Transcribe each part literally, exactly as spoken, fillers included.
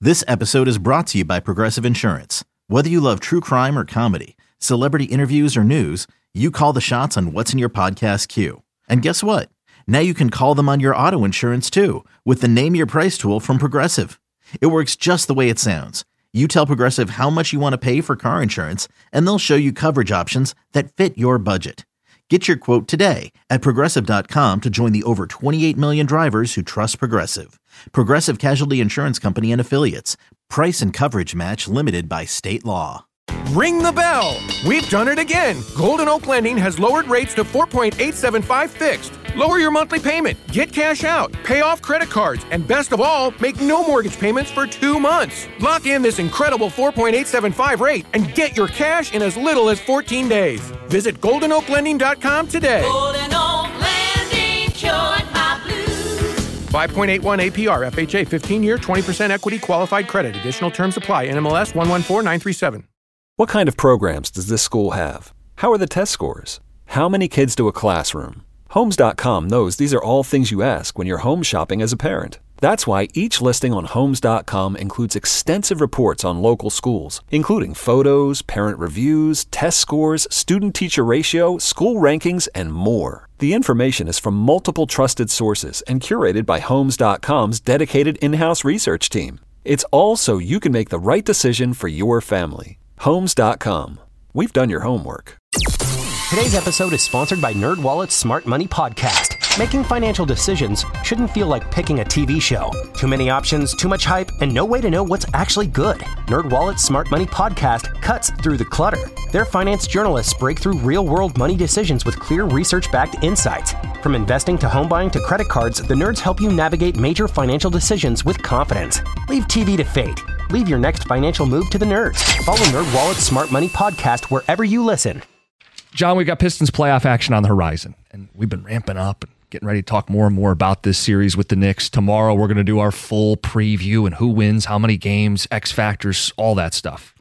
This episode is brought to you by Progressive Insurance. Whether you love true crime or comedy, celebrity interviews or news, you call the shots on what's in your podcast queue. And guess what? Now you can call them on your auto insurance too with the Name Your Price tool from Progressive. It works just the way it sounds. You tell Progressive how much you want to pay for car insurance, and they'll show you coverage options that fit your budget. Get your quote today at Progressive dot com to join the over twenty-eight million drivers who trust Progressive. Progressive Casualty Insurance Company and Affiliates. Price and coverage match limited by state law. Ring the bell! We've done it again! Golden Oak Lending has lowered rates to four point eight seven five fixed. Lower your monthly payment, get cash out, pay off credit cards, and best of all, make no mortgage payments for two months. Lock in this incredible four point eight seven five rate and get your cash in as little as fourteen days. Visit golden oak lending dot com today. Golden Oak Lending cured my blues. five point eight one A P R, F H A, fifteen-year, twenty percent equity qualified credit. Additional terms apply. N M L S one one four nine three seven. What kind of programs does this school have? How are the test scores? How many kids to a classroom? Homes dot com knows these are all things you ask when you're home shopping as a parent. That's why each listing on Homes dot com includes extensive reports on local schools, including photos, parent reviews, test scores, student-teacher ratio, school rankings, and more. The information is from multiple trusted sources and curated by Homes dot com's dedicated in-house research team. It's all so you can make the right decision for your family. Homes dot com. We've done your homework. Today's episode is sponsored by NerdWallet's Smart Money Podcast. Making financial decisions shouldn't feel like picking a T V show. Too many options, too much hype, and no way to know what's actually good. NerdWallet's Smart Money Podcast cuts through the clutter. Their finance journalists break through real-world money decisions with clear research-backed insights. From investing to home buying to credit cards, the nerds help you navigate major financial decisions with confidence. Leave T V to fate. Leave your next financial move to the nerds. Follow NerdWallet's Smart Money Podcast wherever you listen. John, we got Pistons playoff action on the horizon, and we've been ramping up and getting ready to talk more and more about this series with the Knicks. Tomorrow, we're going to do our full preview and who wins, how many games, X factors, all that stuff.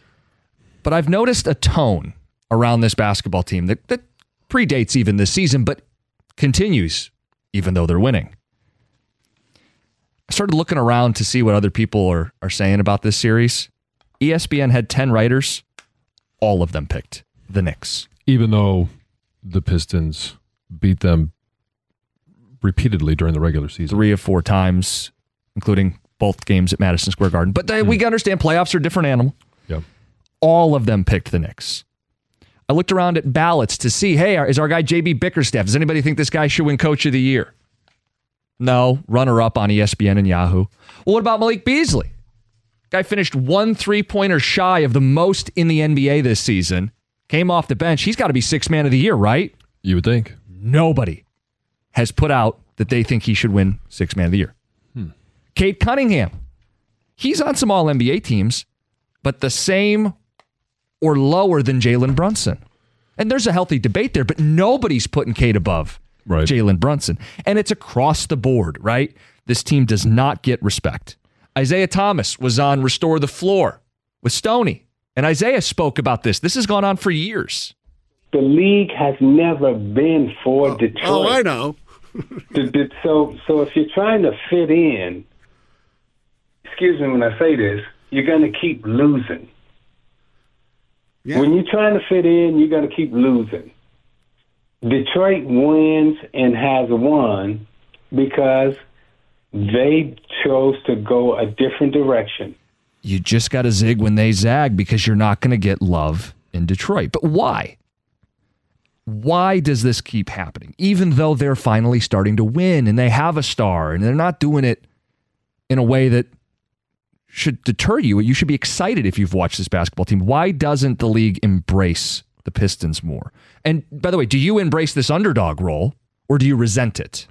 But I've noticed a tone around this basketball team that, that predates even this season, but continues even though they're winning. I started looking around to see what other people are, are saying about this series. E S P N had ten writers. All of them picked the Knicks. Even though the Pistons beat them repeatedly during the regular season. Three of four times, including both games at Madison Square Garden. But they, mm. we understand playoffs are a different animal. Yep. All of them picked the Knicks. I looked around at ballots to see, hey, is our guy J B Bickerstaff, does anybody think this guy should win Coach of the Year? No. Runner-up on E S P N and Yahoo. Well, what about Malik Beasley? Guy finished one three-pointer shy of the most in the N B A this season. Came off the bench. He's got to be sixth man of the year, right? You would think. Nobody has put out that they think he should win sixth man of the year. Hmm. Cade Cunningham. He's on some all N B A teams, but the same or lower than Jalen Brunson. And there's a healthy debate there, but nobody's putting Cade above right. Jalen Brunson. And it's across the board, right? This team does not get respect. Isaiah Thomas was on Restore the Floor with Stoney. And Isaiah spoke about this. This has gone on for years. The league has never been for oh, Detroit. Oh, I know. the, the, so, so if you're trying to fit in, excuse me when I say this, you're going to keep losing. Yeah. When you're trying to fit in, you're going to keep losing. Detroit wins and has won because they chose to go a different direction. You just got to zig when they zag because you're not going to get love in Detroit. But why? Why does this keep happening? Even though they're finally starting to win and they have a star and they're not doing it in a way that should deter you. You should be excited if you've watched this basketball team. Why doesn't the league embrace the Pistons more? And by the way, do you embrace this underdog role or do you resent it?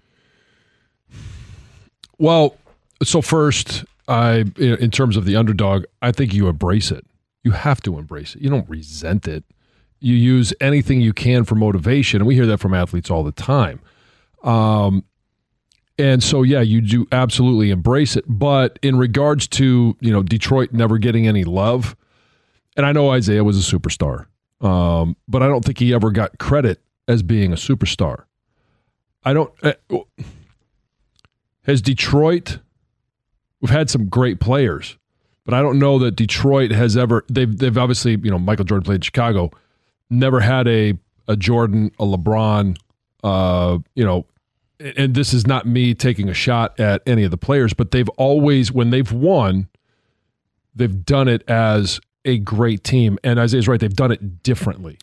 Well, so first, I in terms of the underdog, I think you embrace it. You have to embrace it. You don't resent it. You use anything you can for motivation, and we hear that from athletes all the time. Um, and so, yeah, you do absolutely embrace it. But in regards to, you know, Detroit never getting any love, and I know Isaiah was a superstar, um, but I don't think he ever got credit as being a superstar. I don't. Uh, has Detroit, we've had some great players, but I don't know that Detroit has ever. They've they've obviously, you know, Michael Jordan played in Chicago, never had a a Jordan, a LeBron, uh, you know. And this is not me taking a shot at any of the players, but they've always, when they've won, they've done it as a great team. And Isaiah's right, they've done it differently.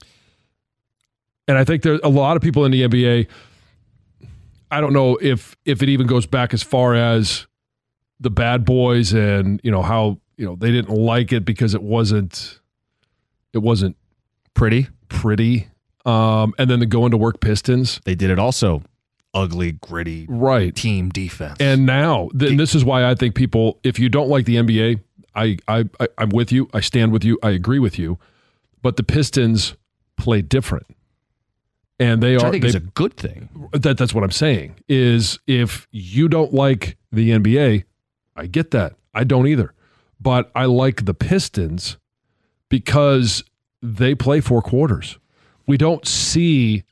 And I think there's a lot of people in the N B A, I don't know if if it even goes back as far as the bad boys and, you know, how, you know, they didn't like it because it wasn't, it wasn't pretty, pretty. Um, and then the going to work Pistons. They did it also. Ugly, gritty, right team defense. And now, th- and this is why I think people, if you don't like the N B A, I, I, I, I'm with you. I stand with you. I agree with you. But the Pistons play different. And they Which are. I think they, is a good thing. That, that's what I'm saying, is if you don't like the N B A, I get that. I don't either. But I like the Pistons because they play four quarters. We don't see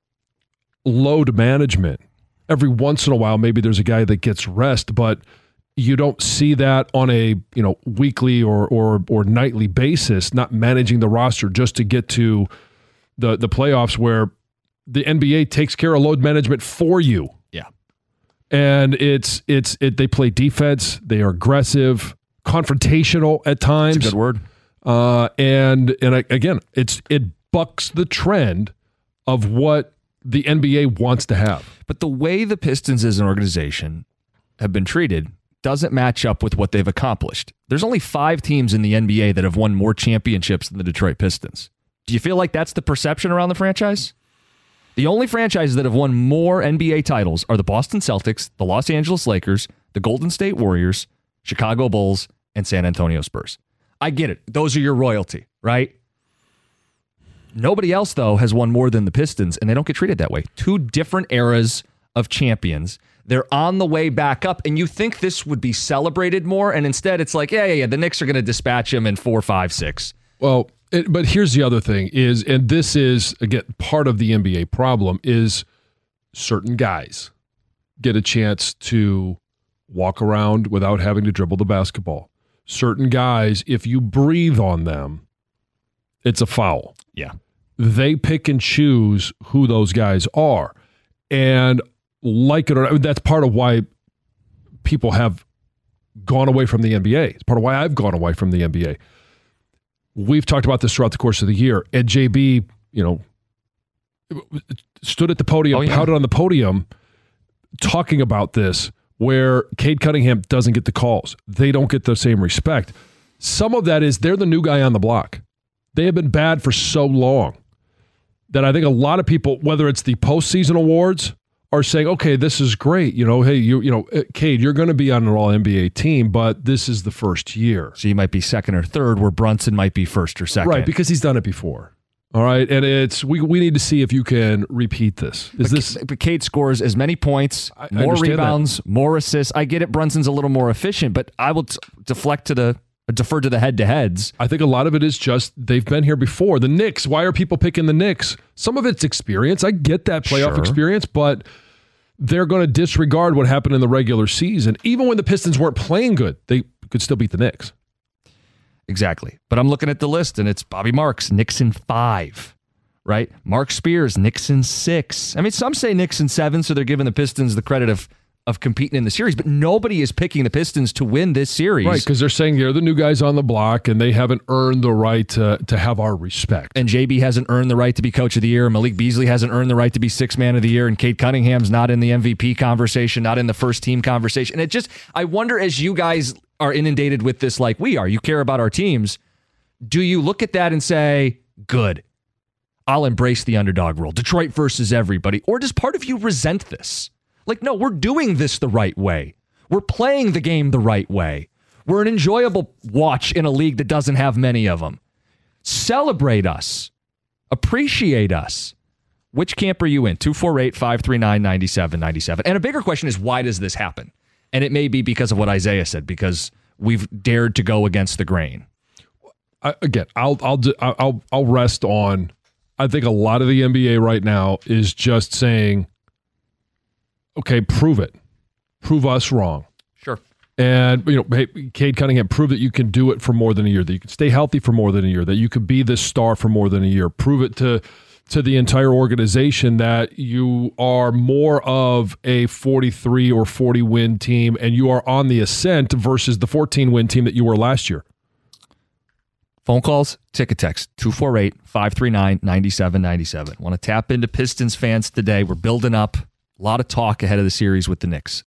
load management. Every once in a while, maybe there's a guy that gets rest, but you don't see that on a, you know, weekly or or or nightly basis, not managing the roster just to get to the the playoffs where the N B A takes care of load management for you. Yeah. And it's it's it they play defense, they are aggressive, confrontational at times. That's a good word. Uh and and again, it's it bucks the trend of what the N B A wants to have. But the way the Pistons as an organization have been treated doesn't match up with what they've accomplished. There's only five teams in the N B A that have won more championships than the Detroit Pistons. Do you feel like that's the perception around the franchise? The only franchises that have won more N B A titles are the Boston Celtics, the Los Angeles Lakers, the Golden State Warriors, Chicago Bulls, and San Antonio Spurs. I get it. Those are your royalty, right? Nobody else, though, has won more than the Pistons, and they don't get treated that way. Two different eras of champions. They're on the way back up, and you think this would be celebrated more, and instead it's like, yeah, yeah, yeah, the Knicks are going to dispatch them in four, five, six. Well, it, but here's the other thing is, and this is, again, part of the N B A problem, is certain guys get a chance to walk around without having to dribble the basketball. Certain guys, if you breathe on them, it's a foul. Yeah. They pick and choose who those guys are. And like it or not, that's part of why people have gone away from the N B A. It's part of why I've gone away from the N B A. We've talked about this throughout the course of the year. And J B, you know, stood at the podium, oh, yeah. pouted on the podium, talking about this, where Cade Cunningham doesn't get the calls. They don't get the same respect. Some of that is they're the new guy on the block. They have been bad for so long that I think a lot of people, whether it's the postseason awards, are saying, okay, this is great. You know, hey, you you know, Cade, you're going to be on an all N B A team, but this is the first year. So you might be second or third, where Brunson might be first or second. Right, because he's done it before. All right, and it's we we need to see if you can repeat this. Is but, this? But Cade scores as many points, I, more I rebounds, that. more assists. I get it. Brunson's a little more efficient, but I will t- deflect to the defer to the head-to-heads. I think a lot of it is just they've been here before. The Knicks, why are people picking the Knicks? Some of it's experience. I get that playoff Sure. experience, but they're going to disregard what happened in the regular season. Even when the Pistons weren't playing good, they could still beat the Knicks. Exactly. But I'm looking at the list, and it's Bobby Marks, Knicks in five, right? Mark Spears, Knicks in six. I mean, some say Knicks in seven, so they're giving the Pistons the credit of of competing in the series, but nobody is picking the Pistons to win this series. Right, because they're saying they're the new guys on the block, and they haven't earned the right to, to have our respect. And J B hasn't earned the right to be coach of the year. Malik Beasley hasn't earned the right to be sixth man of the year. And Cade Cunningham's not in the M V P conversation, not in the first team conversation. And it just, I wonder, as you guys are inundated with this like we are, you care about our teams, do you look at that and say, good, I'll embrace the underdog rule, Detroit versus everybody? Or does part of you resent this? Like, no, we're doing this the right way. We're playing the game the right way. We're an enjoyable watch in a league that doesn't have many of them. Celebrate us. Appreciate us. Which camp are you in? two four eight, five three nine, nine seven nine seven. And a bigger question is, why does this happen? And it may be because of what Isaiah said, because we've dared to go against the grain. I, again, I'll I'll I'll I'll rest on. I think a lot of the N B A right now is just saying, okay, prove it. Prove us wrong. Sure. And, you know, hey, Cade Cunningham proved that you can do it for more than a year, that you can stay healthy for more than a year, that you could be this star for more than a year. Prove it to to the entire organization that you are more of a forty-three or forty win team and you are on the ascent versus the fourteen win team that you were last year. Phone calls, ticket text, two four eight, five three nine, nine seven nine seven. Want to tap into Pistons fans today. We're building up. A lot of talk ahead of the series with the Knicks.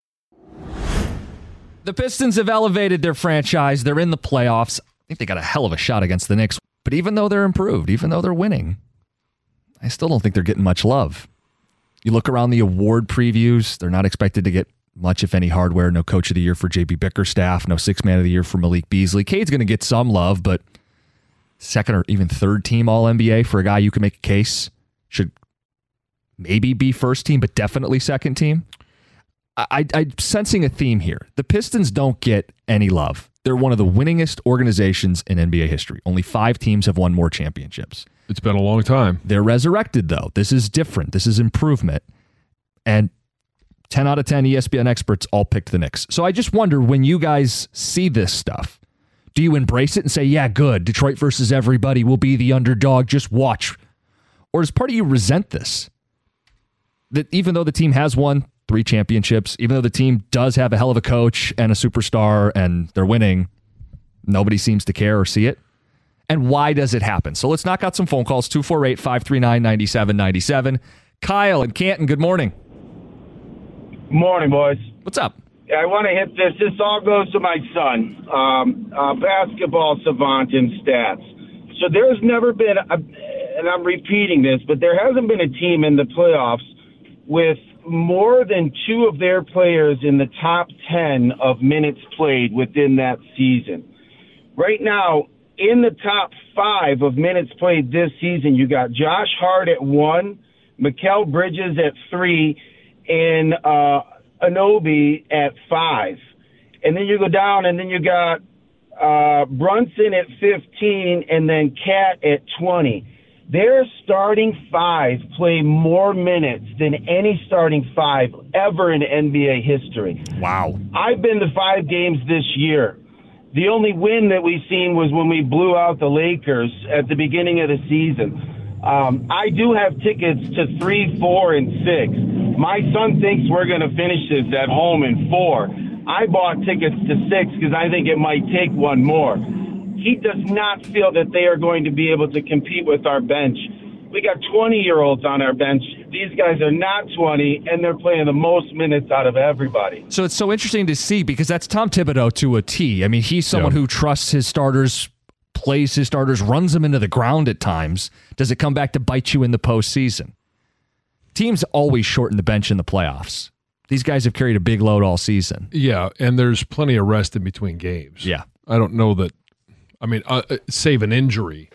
The Pistons have elevated their franchise. They're in the playoffs. I think they got a hell of a shot against the Knicks. But even though they're improved, even though they're winning, I still don't think they're getting much love. You look around the award previews, they're not expected to get much, if any, hardware. No Coach of the Year for J B Bickerstaff. No Sixth Man of the Year for Malik Beasley. Cade's going to get some love, but second or even third team All N B A for a guy you can make a case should maybe be first team, but definitely second team. I, I'm sensing a theme here. The Pistons don't get any love. They're one of the winningest organizations in N B A history. Only five teams have won more championships. It's been a long time. They're resurrected, though. This is different. This is improvement. And ten out of ten E S P N experts all picked the Knicks. So I just wonder, when you guys see this stuff, do you embrace it and say, yeah, good, Detroit versus everybody, we'll be the underdog, just watch? Or does part of you resent this? That even though the team has won three championships, even though the team does have a hell of a coach and a superstar and they're winning, nobody seems to care or see it? And why does it happen? So let's knock out some phone calls. two four eight, five three nine, nine seven nine seven. Kyle in Canton, good morning. Morning, boys. What's up? I want to hit this. This all goes to my son, um, uh, basketball savant in stats. So there's never been, a, and I'm repeating this, but there hasn't been a team in the playoffs with more than two of their players in the top ten of minutes played within that season. Right now, in the top five of minutes played this season, you got Josh Hart at one, Mikal Bridges at three, and uh, Anunoby at five. And then you go down, and then you got uh, Brunson at fifteen, and then Cat at twenty. Their starting five play more minutes than any starting five ever in N B A history. Wow. I've been to five games this year. The only win that we've seen was when we blew out the Lakers at the beginning of the season. Um, I do have tickets to three, four, and six. My son thinks we're going to finish this at home in four. I bought tickets to six because I think it might take one more. He does not feel that they are going to be able to compete with our bench. We got twenty-year-olds on our bench. These guys are not twenty, and they're playing the most minutes out of everybody. So it's so interesting to see because that's Tom Thibodeau to a T. I mean, he's someone yeah. who trusts his starters, plays his starters, runs them into the ground at times. Does it come back to bite you in the postseason? Teams always shorten the bench in the playoffs. These guys have carried a big load all season. Yeah, and there's plenty of rest in between games. Yeah. I don't know that, I mean, uh, save an injury,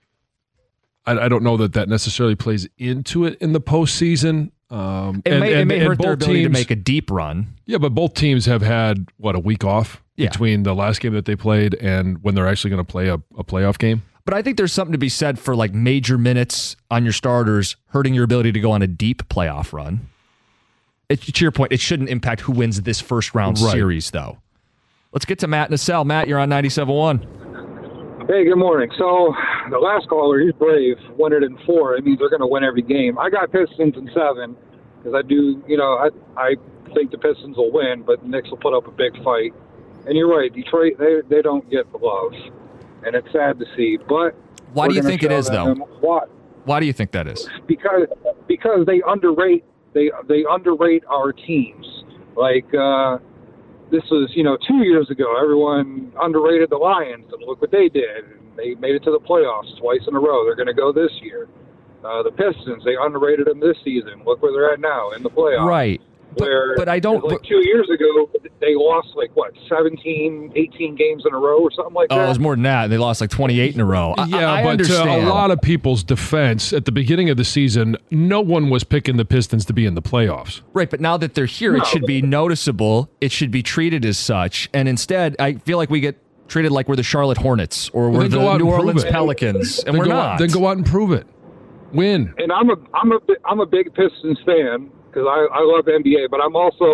I, I don't know that that necessarily plays into it in the postseason. Um, it and, may, and, it may and hurt their ability teams, to make a deep run. Yeah, but both teams have had, what, a week off yeah. between the last game that they played and when they're actually going to play a, a playoff game? But I think there's something to be said for like major minutes on your starters hurting your ability to go on a deep playoff run. It, to your point, it shouldn't impact who wins this first round right. series, though. Let's get to Matt Nassau. Matt, you're on ninety-seven point one. Hey, good morning. So the last caller, he's brave, won it in four. It means they're going to win every game. I got Pistons in seven because I do, you know, I I think the Pistons will win, but the Knicks will put up a big fight. And you're right, Detroit, they they don't get the love, and it's sad to see. But why do you think it is, though? What? Why do you think that is? Because because they underrate they they underrate our teams. Like uh, this was, you know, two years ago, everyone underrated the Lions, and look what they did. They made it to the playoffs twice in a row. They're going to go this year. Uh, the Pistons, they underrated them this season. Look where they're at now in the playoffs. Right. But, where, but I don't... Like but, two years ago, they lost like, what, seventeen, eighteen games in a row or something like oh, that? Oh, it was more than that. They lost like twenty-eight in a row. I, yeah, I but understand. to a lot of people's defense, at the beginning of the season, no one was picking the Pistons to be in the playoffs. Right, but now that they're here, no. it should be noticeable. It should be treated as such. And instead, I feel like we get treated like we're the Charlotte Hornets or well, we're the New Orleans it. Pelicans, and then we're go not. Out, then go out and prove it. Win. And I'm a I'm a I'm a big Pistons fan because I, I love N B A, but I'm also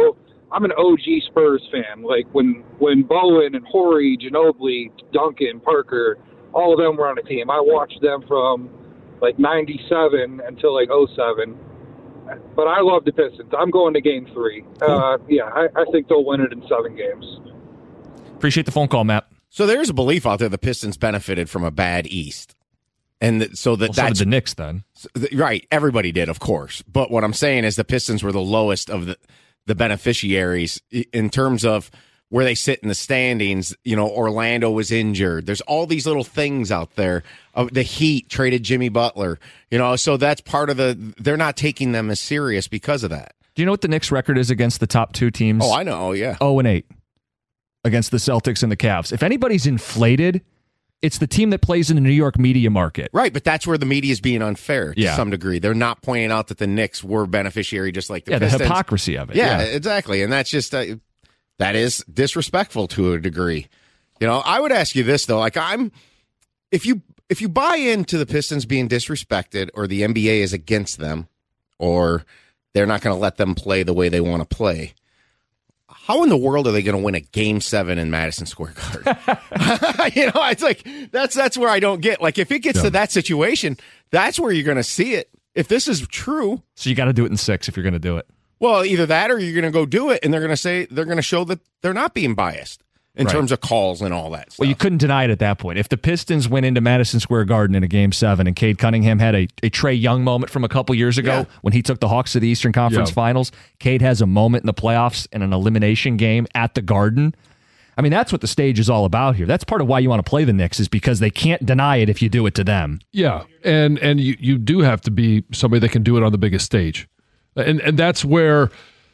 I'm an O G Spurs fan. Like when when Bowen and Horry, Ginobili, Duncan, Parker, all of them were on the team. I watched them from like ninety-seven until like oh seven. But I love the Pistons. I'm going to game three. Uh, yeah, I, I think they'll win it in seven games. Appreciate the phone call, Matt. So there's a belief out there the Pistons benefited from a bad East. And th- so that well, so that's did the Knicks then. Right. Everybody did, of course. But what I'm saying is the Pistons were the lowest of the, the beneficiaries in terms of where they sit in the standings. You know, Orlando was injured. There's all these little things out there. Uh, the Heat traded Jimmy Butler. You know, so that's part of the, they're not taking them as serious because of that. Do you know what the Knicks record is against the top two teams? Oh, I know. Yeah. oh and eight against the Celtics and the Cavs. If anybody's inflated, it's the team that plays in the New York media market. Right, but that's where the media is being unfair to yeah. some degree. They're not pointing out that the Knicks were beneficiary just like the yeah, Pistons. The hypocrisy of it. Yeah, yeah. exactly. And that's just, uh, that is disrespectful to a degree. You know, I would ask you this, though. Like, I'm, if you, if you buy into the Pistons being disrespected or the N B A is against them or they're not going to let them play the way they want to play, how in the world are they going to win a game seven in Madison Square Garden? You know, it's like, that's that's where I don't get. Like, if it gets yeah. to that situation, that's where you're going to see it. If this is true. So you got to do it in six if you're going to do it. Well, either that or you're going to go do it, and they're going to say, they're going to show that they're not being biased in right. terms of calls and all that stuff. Well, you couldn't deny it at that point. If the Pistons went into Madison Square Garden in a game seven and Cade Cunningham had a, a Trae Young moment from a couple years ago yeah. when he took the Hawks to the Eastern Conference yeah. Finals, Cade has a moment in the playoffs in an elimination game at the Garden. I mean, that's what the stage is all about here. That's part of why you want to play the Knicks is because they can't deny it if you do it to them. Yeah, and and you, you do have to be somebody that can do it on the biggest stage. And and that's where,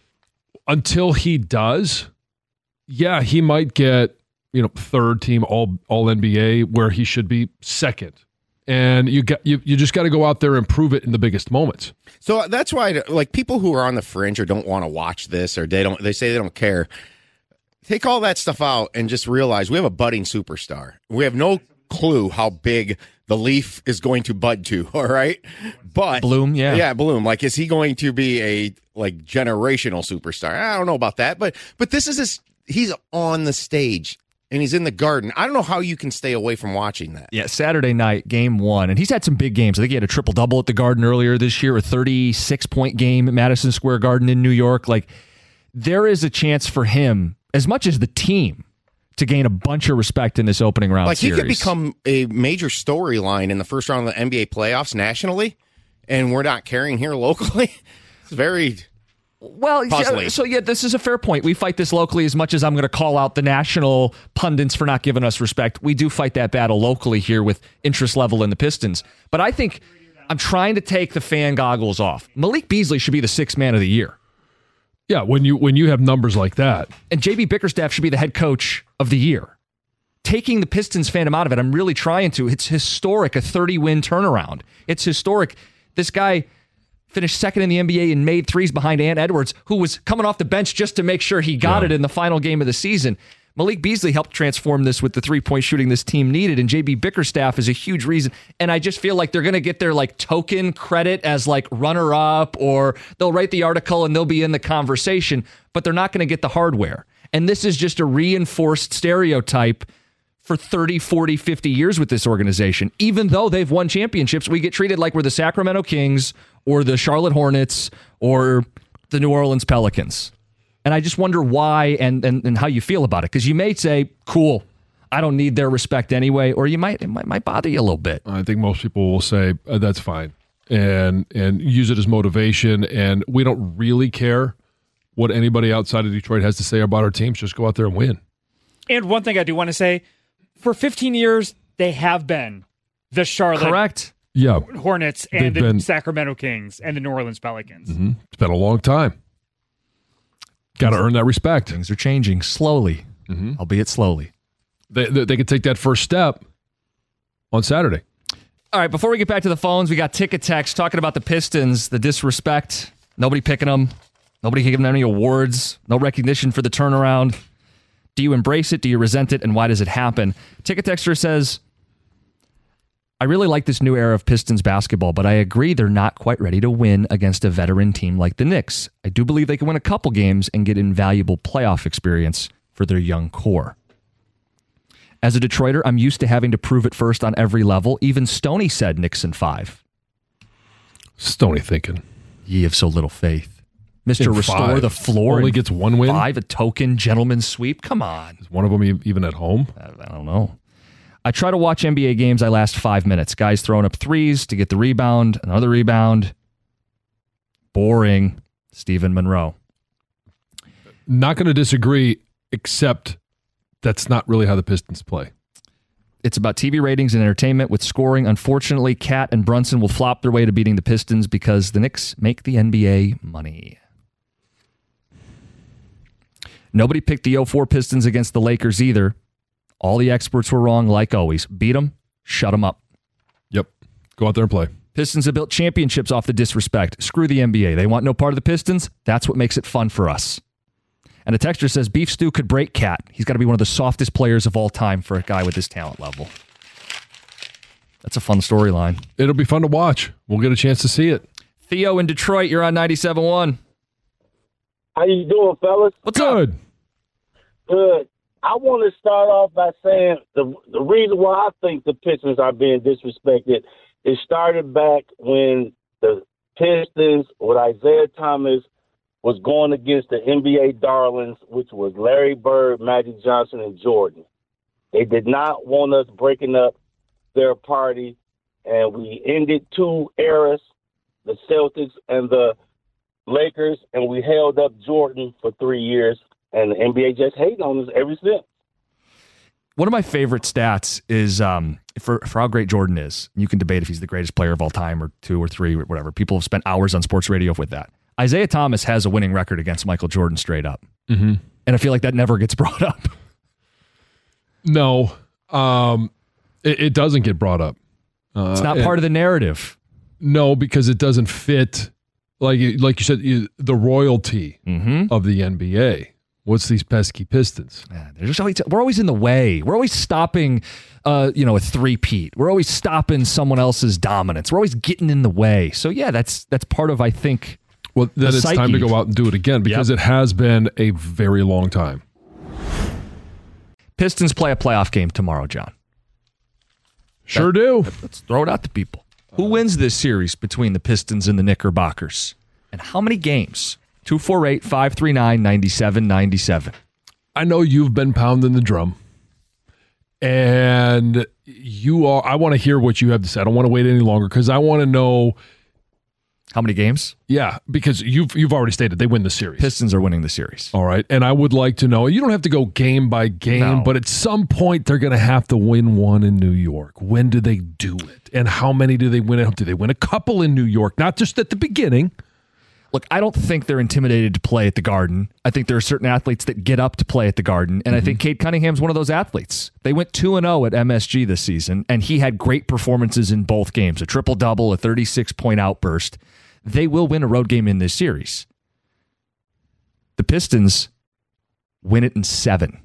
until he does, yeah, he might get, you know, third team all all N B A where he should be second. And you got you, you just got to go out there and prove it in the biggest moments. So that's why, like, people who are on the fringe or don't want to watch this or they don't they say they don't care, take all that stuff out and just realize we have a budding superstar. We have no clue how big the leaf is going to bud to, all right? But bloom, yeah. Yeah, bloom. Like, is he going to be a like generational superstar? I don't know about that, but but this is his, he's on the stage and he's in the Garden. I don't know how you can stay away from watching that. Yeah, Saturday night, game one. And he's had some big games. I think he had a triple-double at the Garden earlier this year, a thirty-six point game at Madison Square Garden in New York. Like, there is a chance for him, as much as the team, to gain a bunch of respect in this opening round like series. He could become a major storyline in the first round of the N B A playoffs nationally, and we're not caring here locally. It's very... Well, yeah, so yeah, this is a fair point. We fight this locally as much as I'm going to call out the national pundits for not giving us respect. We do fight that battle locally here with interest level in the Pistons. But I think I'm trying to take the fan goggles off. Malik Beasley should be the sixth man of the year. Yeah, when you when you have numbers like that. And J B Bickerstaff should be the head coach of the year. Taking the Pistons fandom out of it, I'm really trying to. It's historic, a thirty-win turnaround. It's historic. This guy finished second in the N B A and made threes behind Ant Edwards, who was coming off the bench just to make sure he got yeah. it in the final game of the season. Malik Beasley helped transform this with the three-point shooting this team needed, and J B Bickerstaff is a huge reason. And I just feel like they're going to get their like token credit as like runner-up, or they'll write the article and they'll be in the conversation, but they're not going to get the hardware. And this is just a reinforced stereotype for thirty, forty, fifty years with this organization. Even though they've won championships, we get treated like we're the Sacramento Kings or the Charlotte Hornets or the New Orleans Pelicans. And I just wonder why and, and, and how you feel about it. Because you may say, cool, I don't need their respect anyway. Or you might, it might, might bother you a little bit. I think most people will say, uh, that's fine. And and use it as motivation. And we don't really care what anybody outside of Detroit has to say about our teams. Just go out there and win. And one thing I do want to say, for fifteen years, they have been the Charlotte Correct. Yeah. Hornets and They've the been, Sacramento Kings and the New Orleans Pelicans. Mm-hmm. It's been a long time. Got to earn that respect. Things are changing slowly, mm-hmm. albeit slowly. They, they they could take that first step on Saturday. All right, before we get back to the phones, we got ticket text talking about the Pistons, the disrespect, nobody picking them, nobody giving them any awards, no recognition for the turnaround. Do you embrace it? Do you resent it? And why does it happen? Ticket Texter says, I really like this new era of Pistons basketball, but I agree they're not quite ready to win against a veteran team like the Knicks. I do believe they can win a couple games and get invaluable playoff experience for their young core. As a Detroiter, I'm used to having to prove it first on every level. Even Stoney said Knicks in five. Stoney thinking. Ye have so little faith. Mister In Restore five. the floor. Only in gets one win? Five, a token gentleman's sweep. Come on. Is one of them e- even at home? I, I don't know. I try to watch N B A games. I last five minutes. Guys throwing up threes to get the rebound, another rebound. Boring. Stephen Monroe. Not going to disagree, except that's not really how the Pistons play. It's about T V ratings and entertainment with scoring. Unfortunately, Cat and Brunson will flop their way to beating the Pistons because the Knicks make the N B A money. Nobody picked the oh four Pistons against the Lakers either. All the experts were wrong, like always. Beat them, shut them up. Yep. Go out there and play. Pistons have built championships off the disrespect. Screw the N B A. They want no part of the Pistons. That's what makes it fun for us. And a texter says, Beef Stew could break Cat. He's got to be one of the softest players of all time for a guy with his talent level. That's a fun storyline. It'll be fun to watch. We'll get a chance to see it. Theo in Detroit, you're on ninety-seven point one. How you doing, fellas? What's Good. up? Good. I want to start off by saying the the reason why I think the Pistons are being disrespected, it started back when the Pistons with Isaiah Thomas was going against the N B A darlings, which was Larry Bird, Magic Johnson, and Jordan. They did not want us breaking up their party, and we ended two eras, the Celtics and the Lakers, and we held up Jordan for three years. And the N B A just hating on us ever since. One of my favorite stats is um, for, for how great Jordan is. You can debate if he's the greatest player of all time or two or three or whatever. People have spent hours on sports radio with that. Isaiah Thomas has a winning record against Michael Jordan straight up. Mm-hmm. And I feel like that never gets brought up. No, um, it, it doesn't get brought up. Uh, It's not part of the narrative. No, because it doesn't fit, like, you- like you said, you, the royalty Mm-hmm. of the N B A. What's these pesky Pistons? Yeah, they're just always, we're always in the way. We're always stopping, uh, you know, a three-peat. We're always stopping someone else's dominance. We're always getting in the way. So yeah, that's that's part of, I think. Well, then the it's psyche. time to go out and do it again because Yep. it has been a very long time. Pistons play a playoff game tomorrow, John. Sure do. Let's throw it out to people. Who wins this series between the Pistons and the Knickerbockers? And how many games? two four eight, five three nine, nine seven nine seven. I know you've been pounding the drum, and you are. I want to hear what you have to say. I don't want to wait any longer because I want to know how many games. Yeah, because you've you've already stated they win the series. Pistons are winning the series. All right, and I would like to know. You don't have to go game by game, No. but at some point they're going to have to win one in New York. When do they do it, and how many do they win? Do they win a couple in New York? Not just at the beginning. Look, I don't think they're intimidated to play at the Garden. I think there are certain athletes that get up to play at the Garden, and I think Cade Cunningham's one of those athletes. They went two and oh at M S G this season, and he had great performances in both games, a triple-double, a thirty-six point outburst. They will win a road game in this series. The Pistons win it in seven.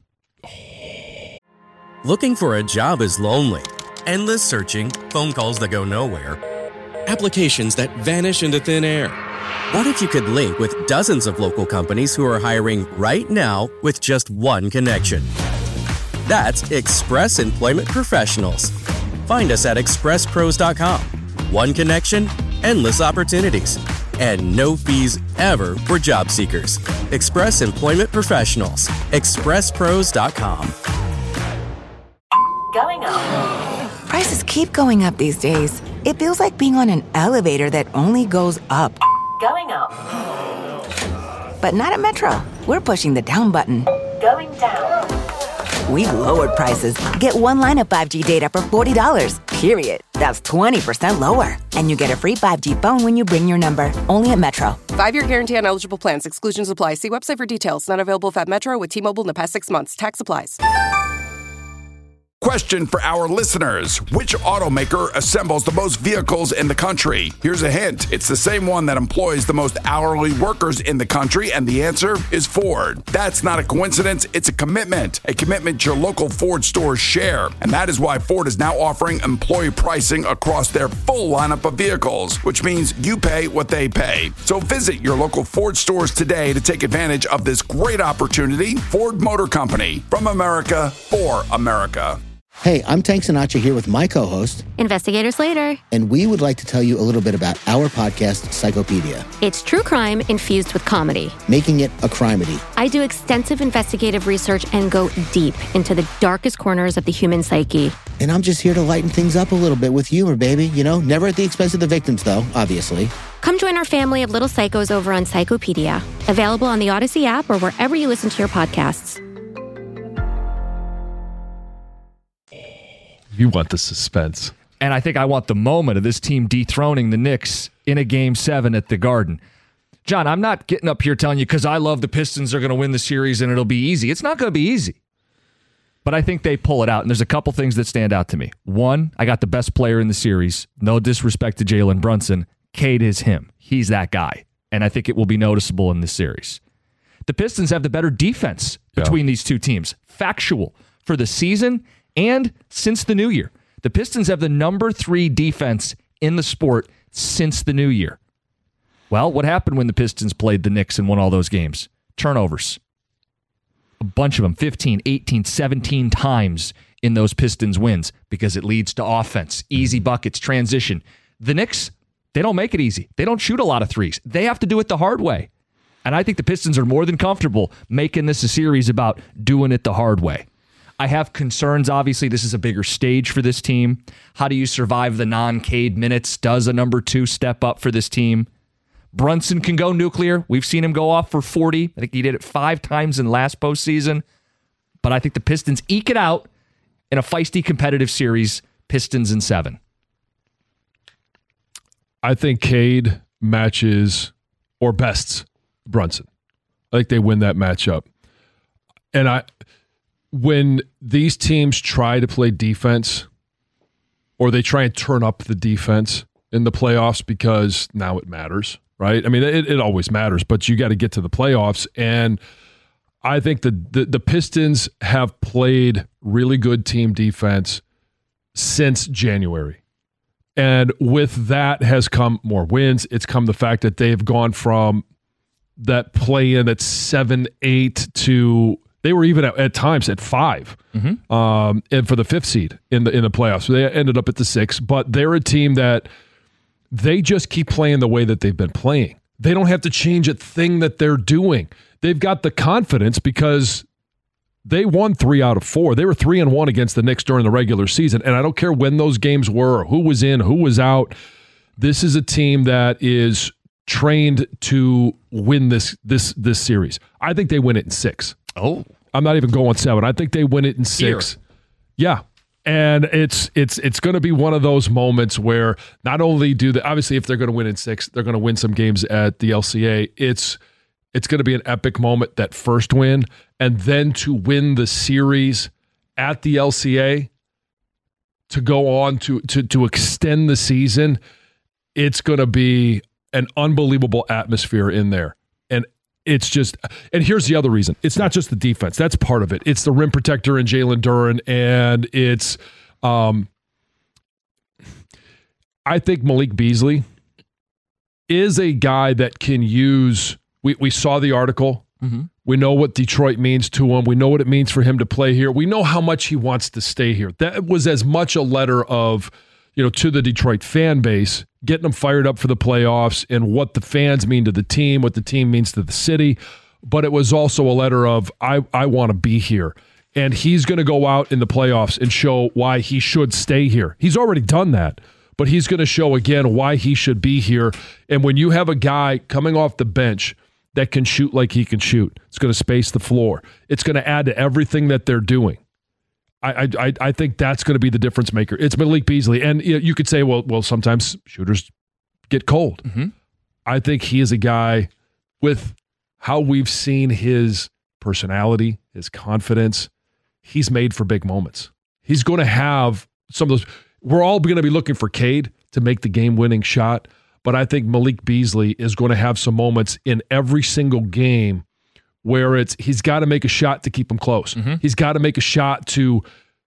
Looking for a job is lonely. Endless searching, phone calls that go nowhere, applications that vanish into thin air. What if you could link with dozens of local companies who are hiring right now with just one connection? That's Express Employment Professionals. Find us at express pros dot com. One connection, endless opportunities, and no fees ever for job seekers. Express Employment Professionals. express pros dot com. Going up. Prices keep going up these days. It feels like being on an elevator that only goes up. Going up. But not at Metro. We're pushing the down button. Going down. We've lowered prices. Get one line of five G data for forty dollars. Period. That's twenty percent lower. And you get a free five G phone when you bring your number. Only at Metro. Five-year guarantee on eligible plans. Exclusions apply. See website for details. Not available if at Metro with T-Mobile in the past six months. Tax applies. Question for our listeners. Which automaker assembles the most vehicles in the country? Here's a hint. It's the same one that employs the most hourly workers in the country, and the answer is Ford. That's not a coincidence. It's a commitment. A commitment your local Ford stores share. And that is why Ford is now offering employee pricing across their full lineup of vehicles, which means you pay what they pay. So visit your local Ford stores today to take advantage of this great opportunity. Ford Motor Company. From America, for America. Hey, I'm Tank Sinatra here with my co-host, Investigator Slater. And we would like to tell you a little bit about our podcast, Psychopedia. It's true crime infused with comedy. Making it a crimedy. I do extensive investigative research and go deep into the darkest corners of the human psyche. And I'm just here to lighten things up a little bit with humor, baby. You know, never at the expense of the victims, though, obviously. Come join our family of little psychos over on Psychopedia. Available on the Odyssey app or wherever you listen to your podcasts. You want the suspense. And I think I want the moment of this team dethroning the Knicks in a game seven at the Garden. John, I'm not getting up here telling you because I love the Pistons are going to win the series and it'll be easy. It's not going to be easy. But I think they pull it out. And there's a couple things that stand out to me. One, I got the best player in the series. No disrespect to Jalen Brunson. Cade is him. He's that guy. And I think it will be noticeable in this series. The Pistons have the better defense between yeah. these two teams. Factual for the season and since the new year. The Pistons have the number three defense in the sport since the new year. Well, what happened when the Pistons played the Knicks and won all those games? Turnovers. A bunch of them, fifteen, eighteen, seventeen times in those Pistons wins because it leads to offense, easy buckets, transition. The Knicks, they don't make it easy. They don't shoot a lot of threes. They have to do it the hard way. And I think the Pistons are more than comfortable making this a series about doing it the hard way. I have concerns. Obviously, this is a bigger stage for this team. How do you survive the non-Cade minutes? Does a number two step up for this team? Brunson can go nuclear. We've seen him go off for forty. I think he did it five times in last postseason. But I think the Pistons eke it out in a feisty competitive series, Pistons in seven. I think Cade matches or bests Brunson. I think they win that matchup. And I... When these teams try to play defense or they try and turn up the defense in the playoffs because now it matters, right? I mean, it, it always matters, but you got to get to the playoffs. And I think the, the, the Pistons have played really good team defense since January. And with that has come more wins. It's come the fact that they've gone from that play-in at seven eight to... They were even at, at times at five, mm-hmm. um, and for the fifth seed in the in the playoffs. So they ended up at the six, but they're a team that they just keep playing the way that they've been playing. They don't have to change a thing that they're doing. They've got the confidence because they won three out of four. They were three and one against the Knicks during the regular season, and I don't care when those games were, or who was in, who was out. This is a team that is trained to win this this this series. I think they win it in six. Oh, I'm not even going seven. I think they win it in six. Here. Yeah. And it's it's it's going to be one of those moments where not only do they, obviously if they're going to win in six, they're going to win some games at the L C A. It's it's going to be an epic moment, that first win, and then to win the series at the L C A to go on to to to extend the season. It's going to be an unbelievable atmosphere in there. And it's just, and here's the other reason. It's not just the defense. That's part of it. It's the rim protector and Jalen Duren, and it's, um, I think Malik Beasley is a guy that can use, we, we saw the article. Mm-hmm. We know what Detroit means to him. We know what it means for him to play here. We know how much he wants to stay here. That was as much a letter of, you know, to the Detroit fan base, getting them fired up for the playoffs and what the fans mean to the team, what the team means to the city. But it was also a letter of, I, I want to be here. And he's going to go out in the playoffs and show why he should stay here. He's already done that, but he's going to show again why he should be here. And when you have a guy coming off the bench that can shoot like he can shoot, it's going to space the floor. It's going to add to everything that they're doing. I I I think that's going to be the difference maker. It's Malik Beasley. And you know, you could say, well, well, sometimes shooters get cold. Mm-hmm. I think he is a guy with how we've seen his personality, his confidence. He's made for big moments. He's going to have some of those. We're all going to be looking for Cade to make the game-winning shot, but I think Malik Beasley is going to have some moments in every single game where it's he's got to make a shot to keep them close. Mm-hmm. He's got to make a shot to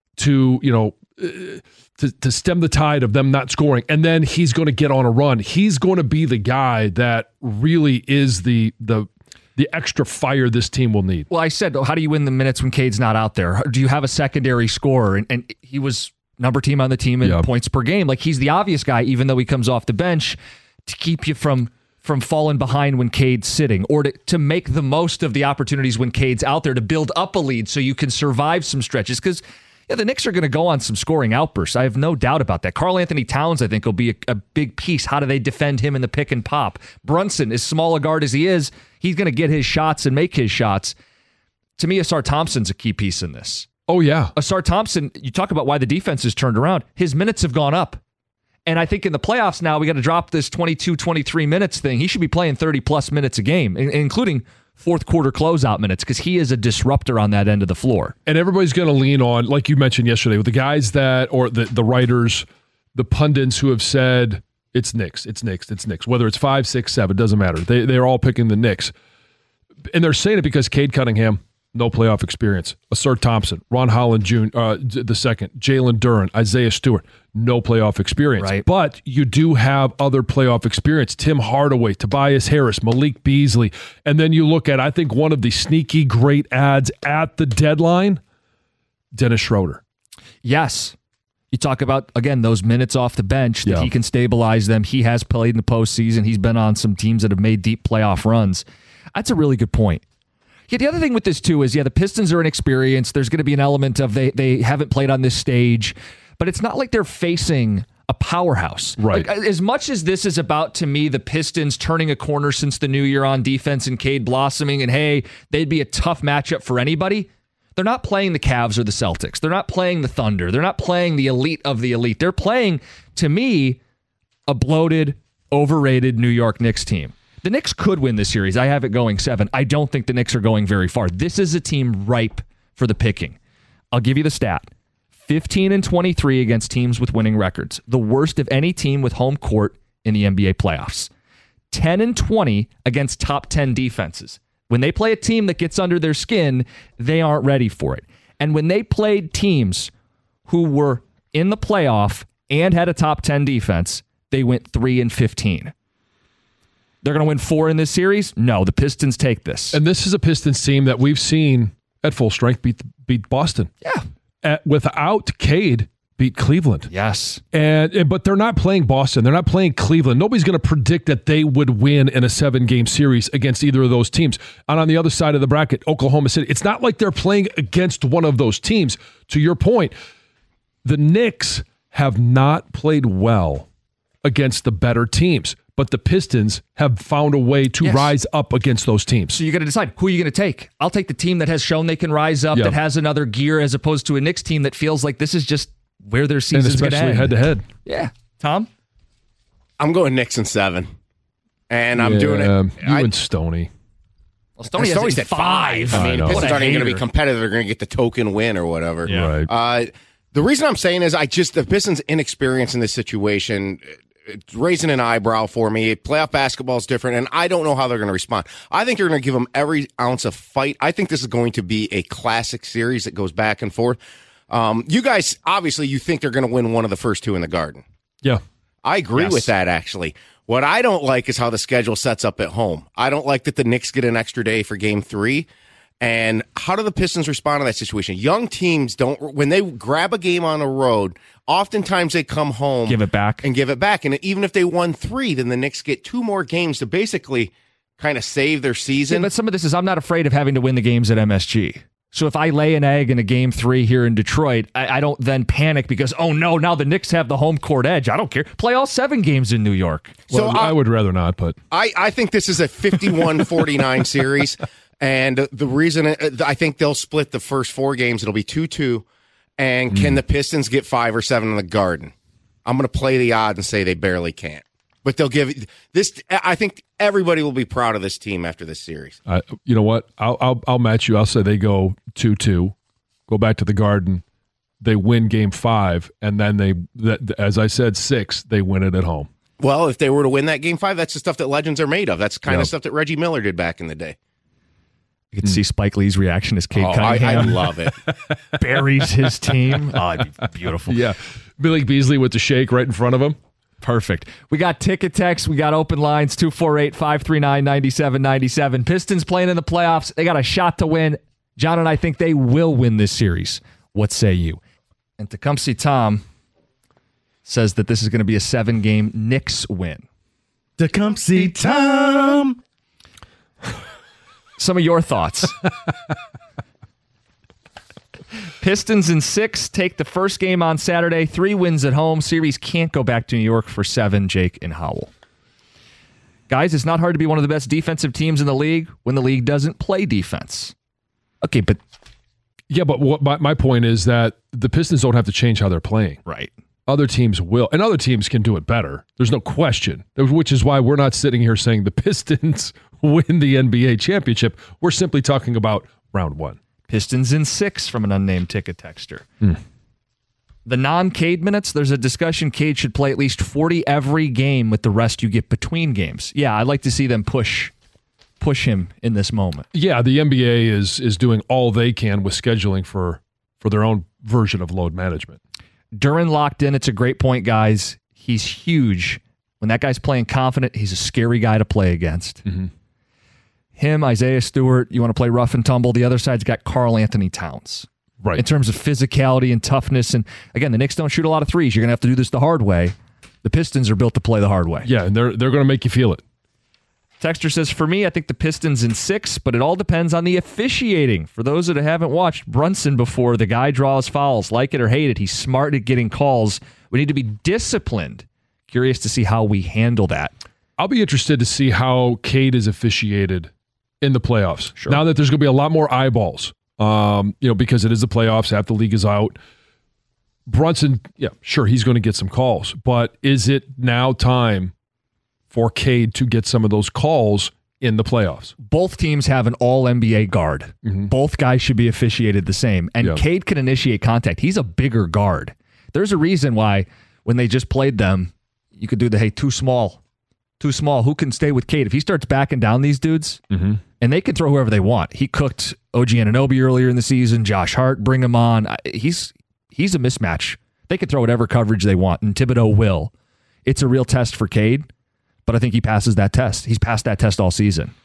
to you know uh, to to stem the tide of them not scoring, and then he's going to get on a run. He's going to be the guy that really is the the the extra fire this team will need. Well, I said, how do you win the minutes when Cade's not out there? Do you have a secondary scorer? And, and he was number team on the team in yep. points per game. Like, he's the obvious guy, even though he comes off the bench, to keep you from from falling behind when Cade's sitting, or to, to make the most of the opportunities when Cade's out there to build up a lead so you can survive some stretches. Because yeah, the Knicks are going to go on some scoring outbursts. I have no doubt about that. Karl Anthony Towns, I think, will be a, a big piece. How do they defend him in the pick and pop? Brunson, as small a guard as he is, he's going to get his shots and make his shots. To me, Asar Thompson's a key piece in this. Oh, yeah. Asar Thompson, you talk about why the defense has turned around. His minutes have gone up. And I think in the playoffs now, we got to drop this twenty-two, twenty-three minutes thing. He should be playing thirty-plus minutes a game, including fourth quarter closeout minutes, because he is a disruptor on that end of the floor. And everybody's going to lean on, like you mentioned yesterday, with the guys that, or the, the writers, the pundits who have said, it's Knicks, it's Knicks, it's Knicks. Whether it's five, six, seven, doesn't matter. They, they're all picking the Knicks. And they're saying it because Cade Cunningham, no playoff experience. Asar Thompson, Ron Holland Junior, uh, the second, Jalen Duren, Isaiah Stewart, no playoff experience. Right. But you do have other playoff experience. Tim Hardaway, Tobias Harris, Malik Beasley. And then you look at, I think, one of the sneaky great ads at the deadline, Dennis Schroeder. Yes. You talk about, again, those minutes off the bench that Yeah. he can stabilize them. He has played in the postseason. He's been on some teams that have made deep playoff runs. That's a really good point. Yeah, the other thing with this, too, is, yeah, the Pistons are inexperienced. There's going to be an element of they they haven't played on this stage, but it's not like they're facing a powerhouse. Right. Like, as much as this is about, to me, the Pistons turning a corner since the new year on defense and Cade blossoming, and, hey, they'd be a tough matchup for anybody, they're not playing the Cavs or the Celtics. They're not playing the Thunder. They're not playing the elite of the elite. They're playing, to me, a bloated, overrated New York Knicks team. The Knicks could win this series. I have it going seven. I don't think the Knicks are going very far. This is a team ripe for the picking. I'll give you the stat. fifteen and twenty-three against teams with winning records. The worst of any team with home court in the N B A playoffs. ten and twenty against top ten defenses. When they play a team that gets under their skin, they aren't ready for it. And when they played teams who were in the playoff and had a top ten defense, they went three and fifteen. They're going to win four in this series? No, the Pistons take this. And this is a Pistons team that we've seen at full strength beat beat Boston. Yeah. At, without Cade, beat Cleveland. Yes. And, and but they're not playing Boston. They're not playing Cleveland. Nobody's going to predict that they would win in a seven-game series against either of those teams. And on the other side of the bracket, Oklahoma City. It's not like they're playing against one of those teams. To your point, the Knicks have not played well against the better teams. But the Pistons have found a way to yes. rise up against those teams. So you got to decide, who are you going to take? I'll take the team that has shown they can rise up, yep. that has another gear, as opposed to a Knicks team that feels like this is just where their season's going to end. And especially head-to-head. Yeah. Tom? I'm going Knicks in seven. And I'm yeah, doing it. You I, and Stoney. Well, Stoney has Stoney's at five. five. I mean, I Pistons aren't even going to be hater. competitive. They're going to get the token win or whatever. Yeah. Right. Uh, the reason I'm saying is I just, the Pistons' inexperience in this situation, it's raising an eyebrow for me. Playoff basketball is different, and I don't know how they're going to respond. I think they're going to give them every ounce of fight. I think this is going to be a classic series that goes back and forth. Um, you guys, obviously, you think they're going to win one of the first two in the Garden. Yeah. I agree Yes. with that, actually. What I don't like is how the schedule sets up at home. I don't like that the Knicks get an extra day for game three. And how do the Pistons respond to that situation? Young teams don't, when they grab a game on the road, oftentimes they come home, Give it back. and give it back. And even if they won three, then the Knicks get two more games to basically kind of save their Yeah, season. but some of this is, I'm not afraid of having to win the games at M S G. So if I lay an egg in a game three here in Detroit, I, I don't then panic because, oh no, now the Knicks have the home court edge. I don't care. Play all seven games in New York. So Well, I, I- would rather not, but I, I think this is a fifty-one forty-nine series. And the reason I think they'll split the first four games, it'll be two two. And Mm. can the Pistons get five or seven in the Garden? I'm going to play the odds and say they barely can't. But they'll give this. I think everybody will be proud of this team after this series. I, you know what? I'll, I'll I'll match you. I'll say they go two two, go back to the Garden, they win game five, and then they, that, as I said, six, they win it at home. Well, if they were to win that game five, that's the stuff that legends are made of. That's the kind Yep. of stuff that Reggie Miller did back in the day. You can see Spike Lee's reaction as Cade Oh, I, Cunningham I love it. buries his team. Oh, it'd be beautiful. Yeah. Billy Beasley with the shake right in front of him. Perfect. We got ticket text. We got open lines, two four eight, five three nine, nine seven nine seven. Pistons playing in the playoffs. They got a shot to win. John and I think they will win this series. What say you? And Tecumseh Tom says that this is going to be a seven-game Knicks win. Tecumseh Tom. Some of your thoughts. Pistons in six take the first game on Saturday. Three wins at home. Series can't go back to New York for seven. Jake and Howell. Guys, it's not hard to be one of the best defensive teams in the league when the league doesn't play defense. Okay, but... Yeah, but what my, my point is that the Pistons don't have to change how they're playing. Right. Other teams will, and other teams can do it better. There's no question, which is why we're not sitting here saying the Pistons win the N B A championship. We're simply talking about round one. Pistons in six from an unnamed ticket texter. Mm. The non-Cade minutes, there's a discussion Cade should play at least forty every game with the rest you get between games. Yeah, I'd like to see them push push him in this moment. Yeah, the N B A is is doing all they can with scheduling for for their own version of load management. Duran locked in. It's a great point, guys. He's huge. When that guy's playing confident, he's a scary guy to play against. Mm-hmm. Him, Isaiah Stewart, you want to play rough and tumble. The other side's got Karl Anthony Towns. Right. In terms of physicality and toughness. And again, the Knicks don't shoot a lot of threes. You're going to have to do this the hard way. The Pistons are built to play the hard way. Yeah, and they're they're going to make you feel it. Texter says, for me, I think the Pistons in six, but it all depends on the officiating. For those that haven't watched Brunson before, the guy draws fouls. Like it or hate it, he's smart at getting calls. We need to be disciplined. Curious to see how we handle that. I'll be interested to see how Cade is officiated in the playoffs. Sure. Now that there's going to be a lot more eyeballs, um, you know, because it is the playoffs, half the league is out. Brunson, yeah, sure, he's going to get some calls, but is it now time for Cade to get some of those calls in the playoffs? Both teams have an all N B A guard. Mm-hmm. Both guys should be officiated the same. And Yeah. Cade can initiate contact. He's a bigger guard. There's a reason why when they just played them, you could do the, hey, too small. Too small. Who can stay with Cade? If he starts backing down these dudes, mm-hmm. and they can throw whoever they want. He cooked O G Anunoby earlier in the season. Josh Hart, bring him on. He's he's a mismatch. They can throw whatever coverage they want, and Thibodeau will. It's a real test for Cade, but I think he passes that test. He's passed that test all season.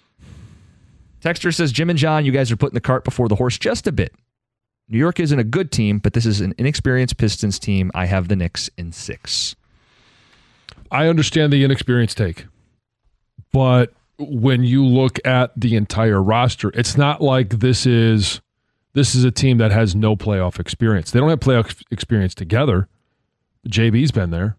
Texter says, Jim and John, you guys are putting the cart before the horse just a bit. New York isn't a good team, but this is an inexperienced Pistons team. I have the Knicks in six. I understand the inexperienced take, but when you look at the entire roster, it's not like this is this is a team that has no playoff experience. They don't have playoff experience together. J B's been there.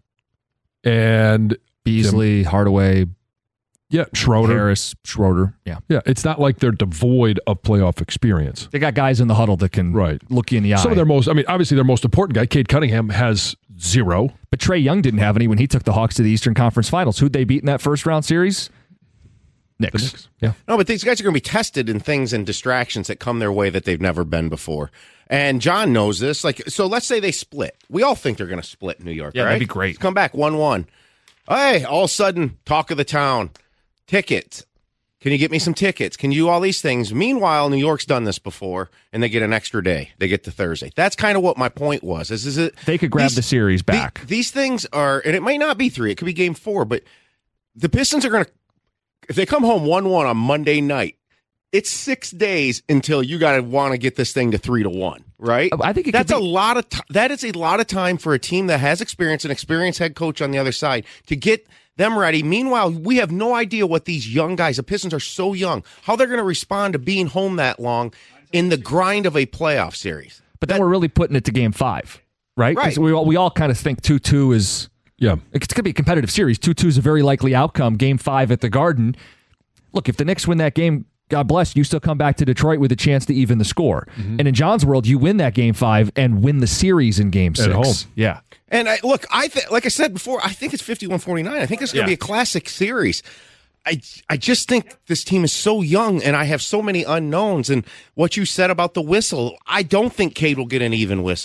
And Beasley, Hardaway, yeah, Schroeder. Harris, Schroeder. Yeah. Yeah, it's not like they're devoid of playoff experience. They got guys in the huddle that can right. look you in the eye. Some of their most, I mean, obviously their most important guy, Cade Cunningham, has zero. But Trae Young didn't have any when he took the Hawks to the Eastern Conference Finals. Who'd they beat in that first round series? Knicks. Knicks. Yeah. No, but these guys are going to be tested in things and distractions that come their way that they've never been before. And John knows this. Like, so let's say they split. We all think they're going to split in New York, Yeah, right? that'd be great. Come back one one. Hey, all of a sudden, talk of the town. Tickets. Can you get me some tickets? Can you do all these things? Meanwhile, New York's done this before, and they get an extra day. They get to Thursday. That's kind of what my point was. Is, is it, They could grab these- the series back. the- these things are, and it might not be three. It could be game four, but the Pistons are going to, if they come home one one on Monday night, it's six days until you got to want to get this thing to three to one, right? I think it that's could a be- lot of t- that is a lot of time for a team that has experience, an experienced head coach on the other side to get them ready. Meanwhile, we have no idea what these young guys, the Pistons are so young, how they're going to respond to being home that long in the grind of a playoff series. But then we're really putting it to game five, right? 'Cause Right. We all, we all kind of think two two is, yeah, it's going to be a competitive series. two two is a very likely outcome. Game five at the Garden. Look, if the Knicks win that game, God bless, you still come back to Detroit with a chance to even the score. Mm-hmm. And in John's world, you win that game five and win the series in game six. At home. Yeah. And I, look, I th- like I said before, I think it's fifty-one forty-nine. I think it's going to Yeah. be a classic series. I I just think this team is so young, and I have so many unknowns. And what you said about the whistle, I don't think Cade will get an even whistle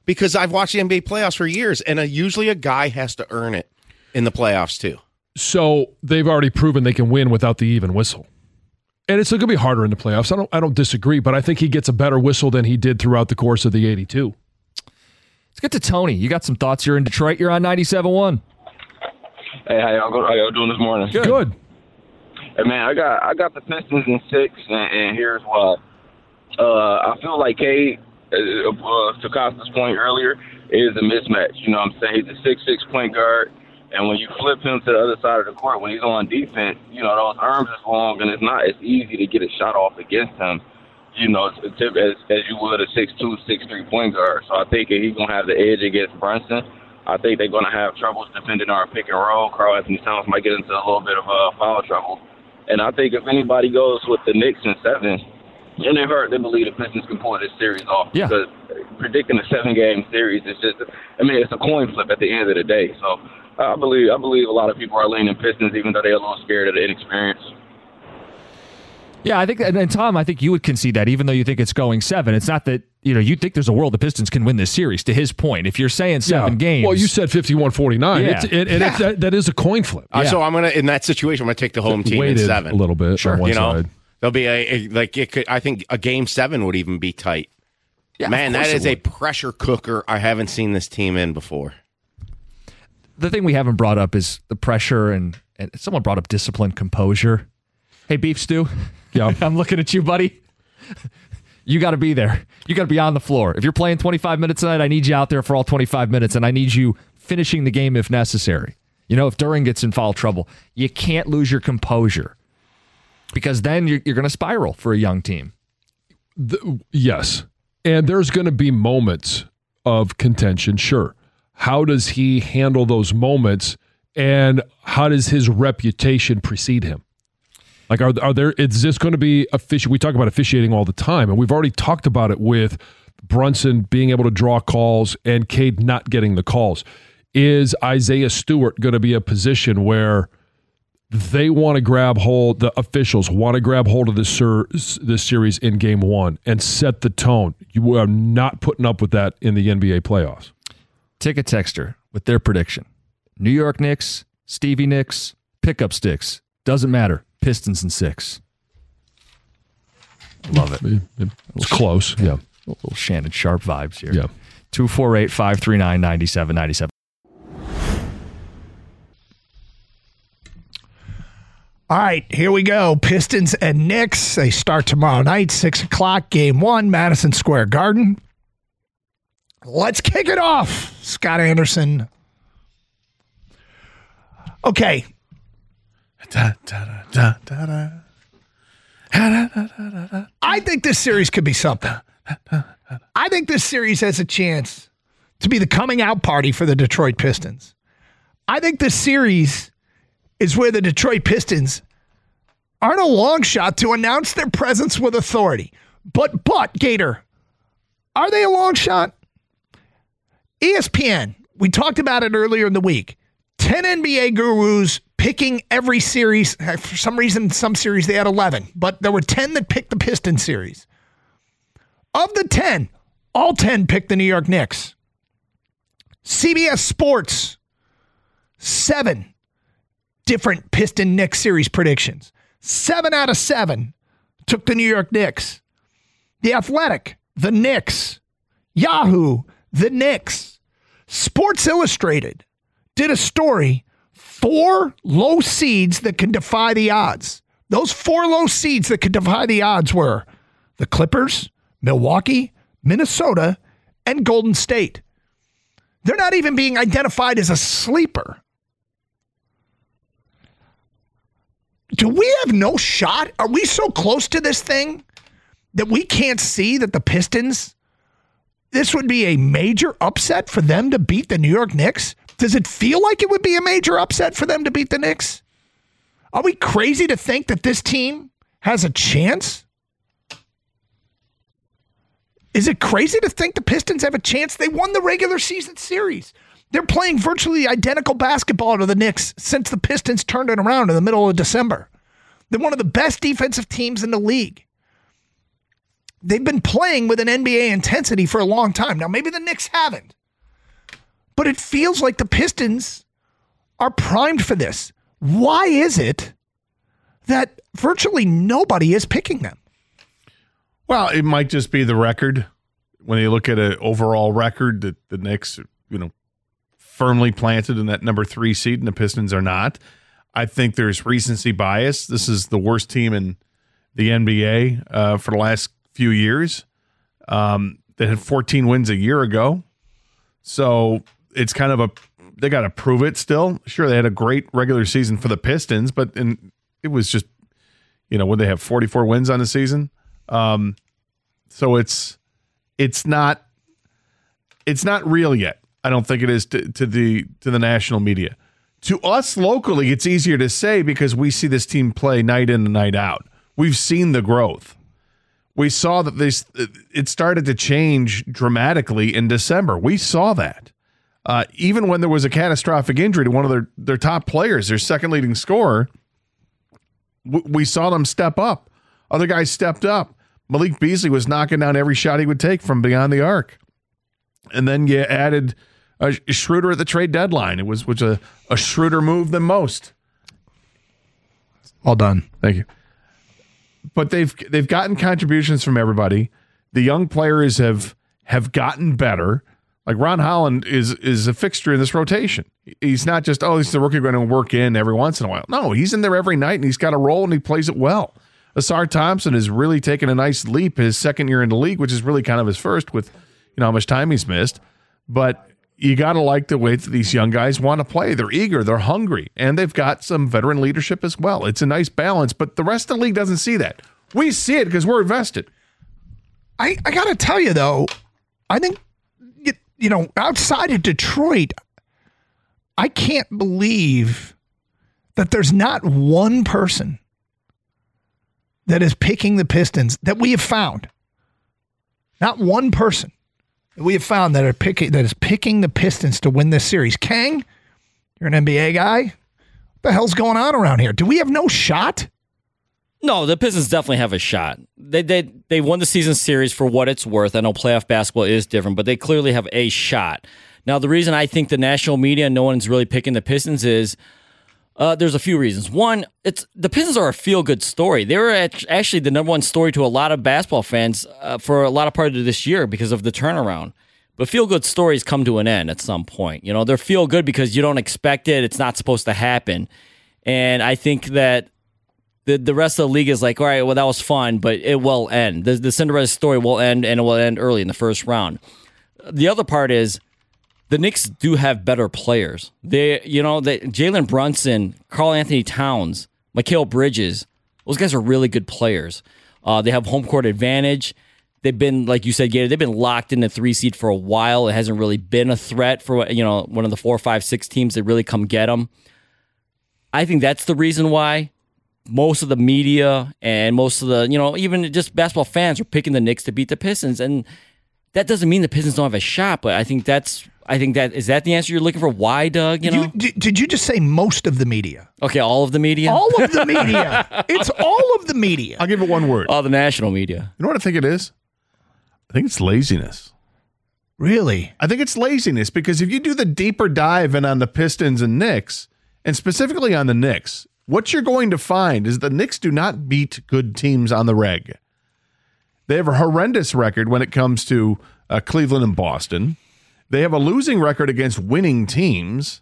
because I've watched the N B A playoffs for years, and uh, usually a guy has to earn it in the playoffs too. So they've already proven they can win without the even whistle. And it's going to be harder in the playoffs. I don't I don't disagree, but I think he gets a better whistle than he did throughout the course of the eighty-two. Let's get to Tony. You got some thoughts here in Detroit. You're on ninety-seven point one. Hey, how y'all, go, how y'all doing this morning? Good. Good. Hey, man, I got I got the Pistons in six, and, and here's why. Uh, I feel like Cade, uh, uh, to Costa's point earlier, is a mismatch. You know what I'm saying? He's a six six point guard, and when you flip him to the other side of the court, when he's on defense, you know, those arms is long, and it's not as easy to get a shot off against him, you know, as, as you would a six two, six three point guard. So I think he's going to have the edge against Brunson. I think they're going to have troubles defending our pick and roll. Karl Anthony Towns might get into a little bit of uh, foul trouble. And I think if anybody goes with the Knicks in seven, and they've heard, they believe the Pistons can pull this series off. Yeah. Because predicting a seven-game series is just, I mean, it's a coin flip at the end of the day. So I believe I believe a lot of people are leaning Pistons, even though they're a little scared of the inexperience. Yeah, I think, and, and Tom, I think you would concede that, even though you think it's going seven. It's not that, you know, you think there's a world the Pistons can win this series, to his point. If you're saying seven yeah. games. Well, you said fifty-one forty-nine. Yeah. It's, it, and Yeah. it's, that, that is a coin flip. Uh, Yeah. so I'm gonna in that situation. I'm gonna take the home team in Weighted seven a little bit on one you know, side. there'll be a, a like it could. I think a game seven would even be tight. Yeah, of Man, course that it is a would. pressure cooker. I haven't seen this team in before. The thing we haven't brought up is the pressure, and, and someone brought up discipline, composure. Hey, Beef Stew. Yeah. I'm looking at you, buddy. You got to be there. You got to be on the floor. If you're playing twenty-five minutes tonight, I need you out there for all twenty-five minutes, and I need you finishing the game if necessary. You know, if Duren gets in foul trouble, you can't lose your composure, because then you're, you're going to spiral for a young team. The, yes. And there's going to be moments of contention, sure. How does he handle those moments, and how does his reputation precede him? Like, are, are there, is this going to be official? We talk about officiating all the time, and we've already talked about it with Brunson being able to draw calls and Cade not getting the calls. Is Isaiah Stewart going to be a position where they want to grab hold, the officials want to grab hold of this, ser, this series in game one and set the tone? You are not putting up with that in the N B A playoffs. Ticket texter with their prediction. New York Knicks, Stevie Nicks, pickup sticks. Doesn't matter. Pistons in six. Love it. It's close, yeah. A little Shannon Sharp vibes here. Yeah. two four eight, five three nine, nine seven nine seven. All right, here we go. Pistons and Knicks. They start tomorrow night, six o'clock, game one, Madison Square Garden. Let's kick it off, Scott Anderson. Okay. Da, da, da, da, da. Da, da, da, da, da. I think this series could be something. I think this series has a chance to be the coming out party for the Detroit Pistons. I think this series is where the Detroit Pistons aren't a long shot to announce their presence with authority. But, but, Gator, are they a long shot? E S P N, we talked about it earlier in the week. ten N B A gurus picking every series. For some reason, some series they had eleven, but there were ten that picked the Pistons series. Of the ten, all ten picked the New York Knicks. C B S Sports, seven different Piston Knicks series predictions. Seven out of seven took the New York Knicks. The Athletic, the Knicks. Yahoo, the Knicks. Sports Illustrated did a story, four low seeds that can defy the odds. Those four low seeds that could defy the odds were the Clippers, Milwaukee, Minnesota, and Golden State. They're not even being identified as a sleeper. Do we have no shot? Are we so close to this thing that we can't see that the Pistons, this would be a major upset for them to beat the New York Knicks? Does it feel like it would be a major upset for them to beat the Knicks? Are we crazy to think that this team has a chance? Is it crazy to think the Pistons have a chance? They won the regular season series. They're playing virtually identical basketball to the Knicks since the Pistons turned it around in the middle of December. They're one of the best defensive teams in the league. They've been playing with an N B A intensity for a long time. Now, maybe the Knicks haven't. But it feels like the Pistons are primed for this. Why is it that virtually nobody is picking them? Well, it might just be the record. When you look at an overall record, that the Knicks, you know, firmly planted in that number three seed, and the Pistons are not. I think there's recency bias. This is the worst team in the N B A uh, for the last few years. Um, they had fourteen wins a year ago, so it's kind of a they got to prove it still. Sure, they had a great regular season for the Pistons, but in, it was just, you know, would they have forty-four wins on the season? Um, so it's it's not it's not real yet. I don't think it is to, to the to the national media. To us locally, it's easier to say because we see this team play night in and night out. We've seen the growth. We saw that this it started to change dramatically in December. We saw that. Uh, even when there was a catastrophic injury to one of their, their top players, their second leading scorer, w- we saw them step up. Other guys stepped up. Malik Beasley was knocking down every shot he would take from beyond the arc. And then you added a Schroeder at the trade deadline. It was, was a, a Schroeder move than most. All done. Thank you. But they've they've gotten contributions from everybody. The young players have have gotten better. Like Ron Holland is is a fixture in this rotation. He's not just, oh, he's the rookie going to work in every once in a while. No, he's in there every night, and he's got a role, and he plays it well. Asar Thompson has really taken a nice leap his second year in the league, which is really kind of his first with, you know, how much time he's missed. But you got to like the way that these young guys want to play. They're eager. They're hungry. And they've got some veteran leadership as well. It's a nice balance, but the rest of the league doesn't see that. We see it because we're invested. I, I got to tell you, though, I think, you, you know, outside of Detroit, I can't believe that there's not one person that is picking the Pistons that we have found. Not one person. We have found that are picking that is picking the Pistons to win this series. Kang, you're an N B A guy. What the hell's going on around here? Do we have no shot? No, the Pistons definitely have a shot. They they they won the season series for what it's worth. I know playoff basketball is different, but they clearly have a shot. Now, the reason I think the national media, no one's really picking the Pistons is uh, there's a few reasons. One, it's the Pistons are a feel-good story. They were actually the number one story to a lot of basketball fans uh, for a lot of part of this year because of the turnaround. But feel-good stories come to an end at some point. You know, they're feel-good because you don't expect it. It's not supposed to happen. And I think that the the rest of the league is like, all right, well, that was fun, but it will end. The, the Cinderella story will end, and it will end early in the first round. The other part is the Knicks do have better players. They, you know, they, Jalen Brunson, Karl Anthony Towns, Mikal Bridges, those guys are really good players. Uh, they have home court advantage. They've been, like you said, Gator, they've been locked in the three seed for a while. It hasn't really been a threat for, you know, one of the four, five, six teams that really come get them. I think that's the reason why most of the media and most of the, you know, even just basketball fans are picking the Knicks to beat the Pistons. And that doesn't mean the Pistons don't have a shot, but I think that's, I think that, is that the answer you're looking for? Why, Doug? You know? You, did, did you just say most of the media? Okay, all of the media? All of the media. It's all of the media. I'll give it one word. All the national media. You know what I think it is? I think it's laziness. Really? I think it's laziness because if you do the deeper dive in on the Pistons and Knicks, and specifically on the Knicks, what you're going to find is the Knicks do not beat good teams on the reg. They have a horrendous record when it comes to uh, Cleveland and Boston. They have a losing record against winning teams.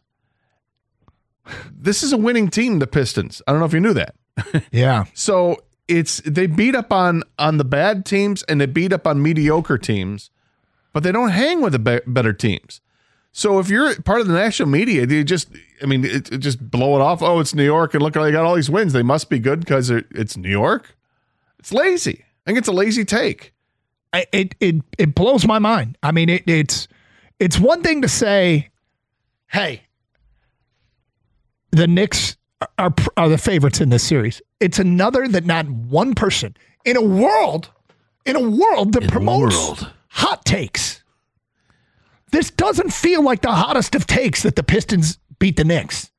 This is a winning team, the Pistons. I don't know if you knew that. Yeah. So it's they beat up on on the bad teams and they beat up on mediocre teams, but they don't hang with the be- better teams. So if you're part of the national media, you just, I mean, it, it just blow it off. Oh, it's New York, and look, they got all these wins. They must be good because it's New York. It's lazy. I think it's a lazy take. I, it it it blows my mind. I mean, it, it's it's one thing to say, hey, the Knicks are are the favorites in this series. It's another that not one person in a world in a world that in promotes world. hot takes. This doesn't feel like the hottest of takes that the Pistons beat the Knicks.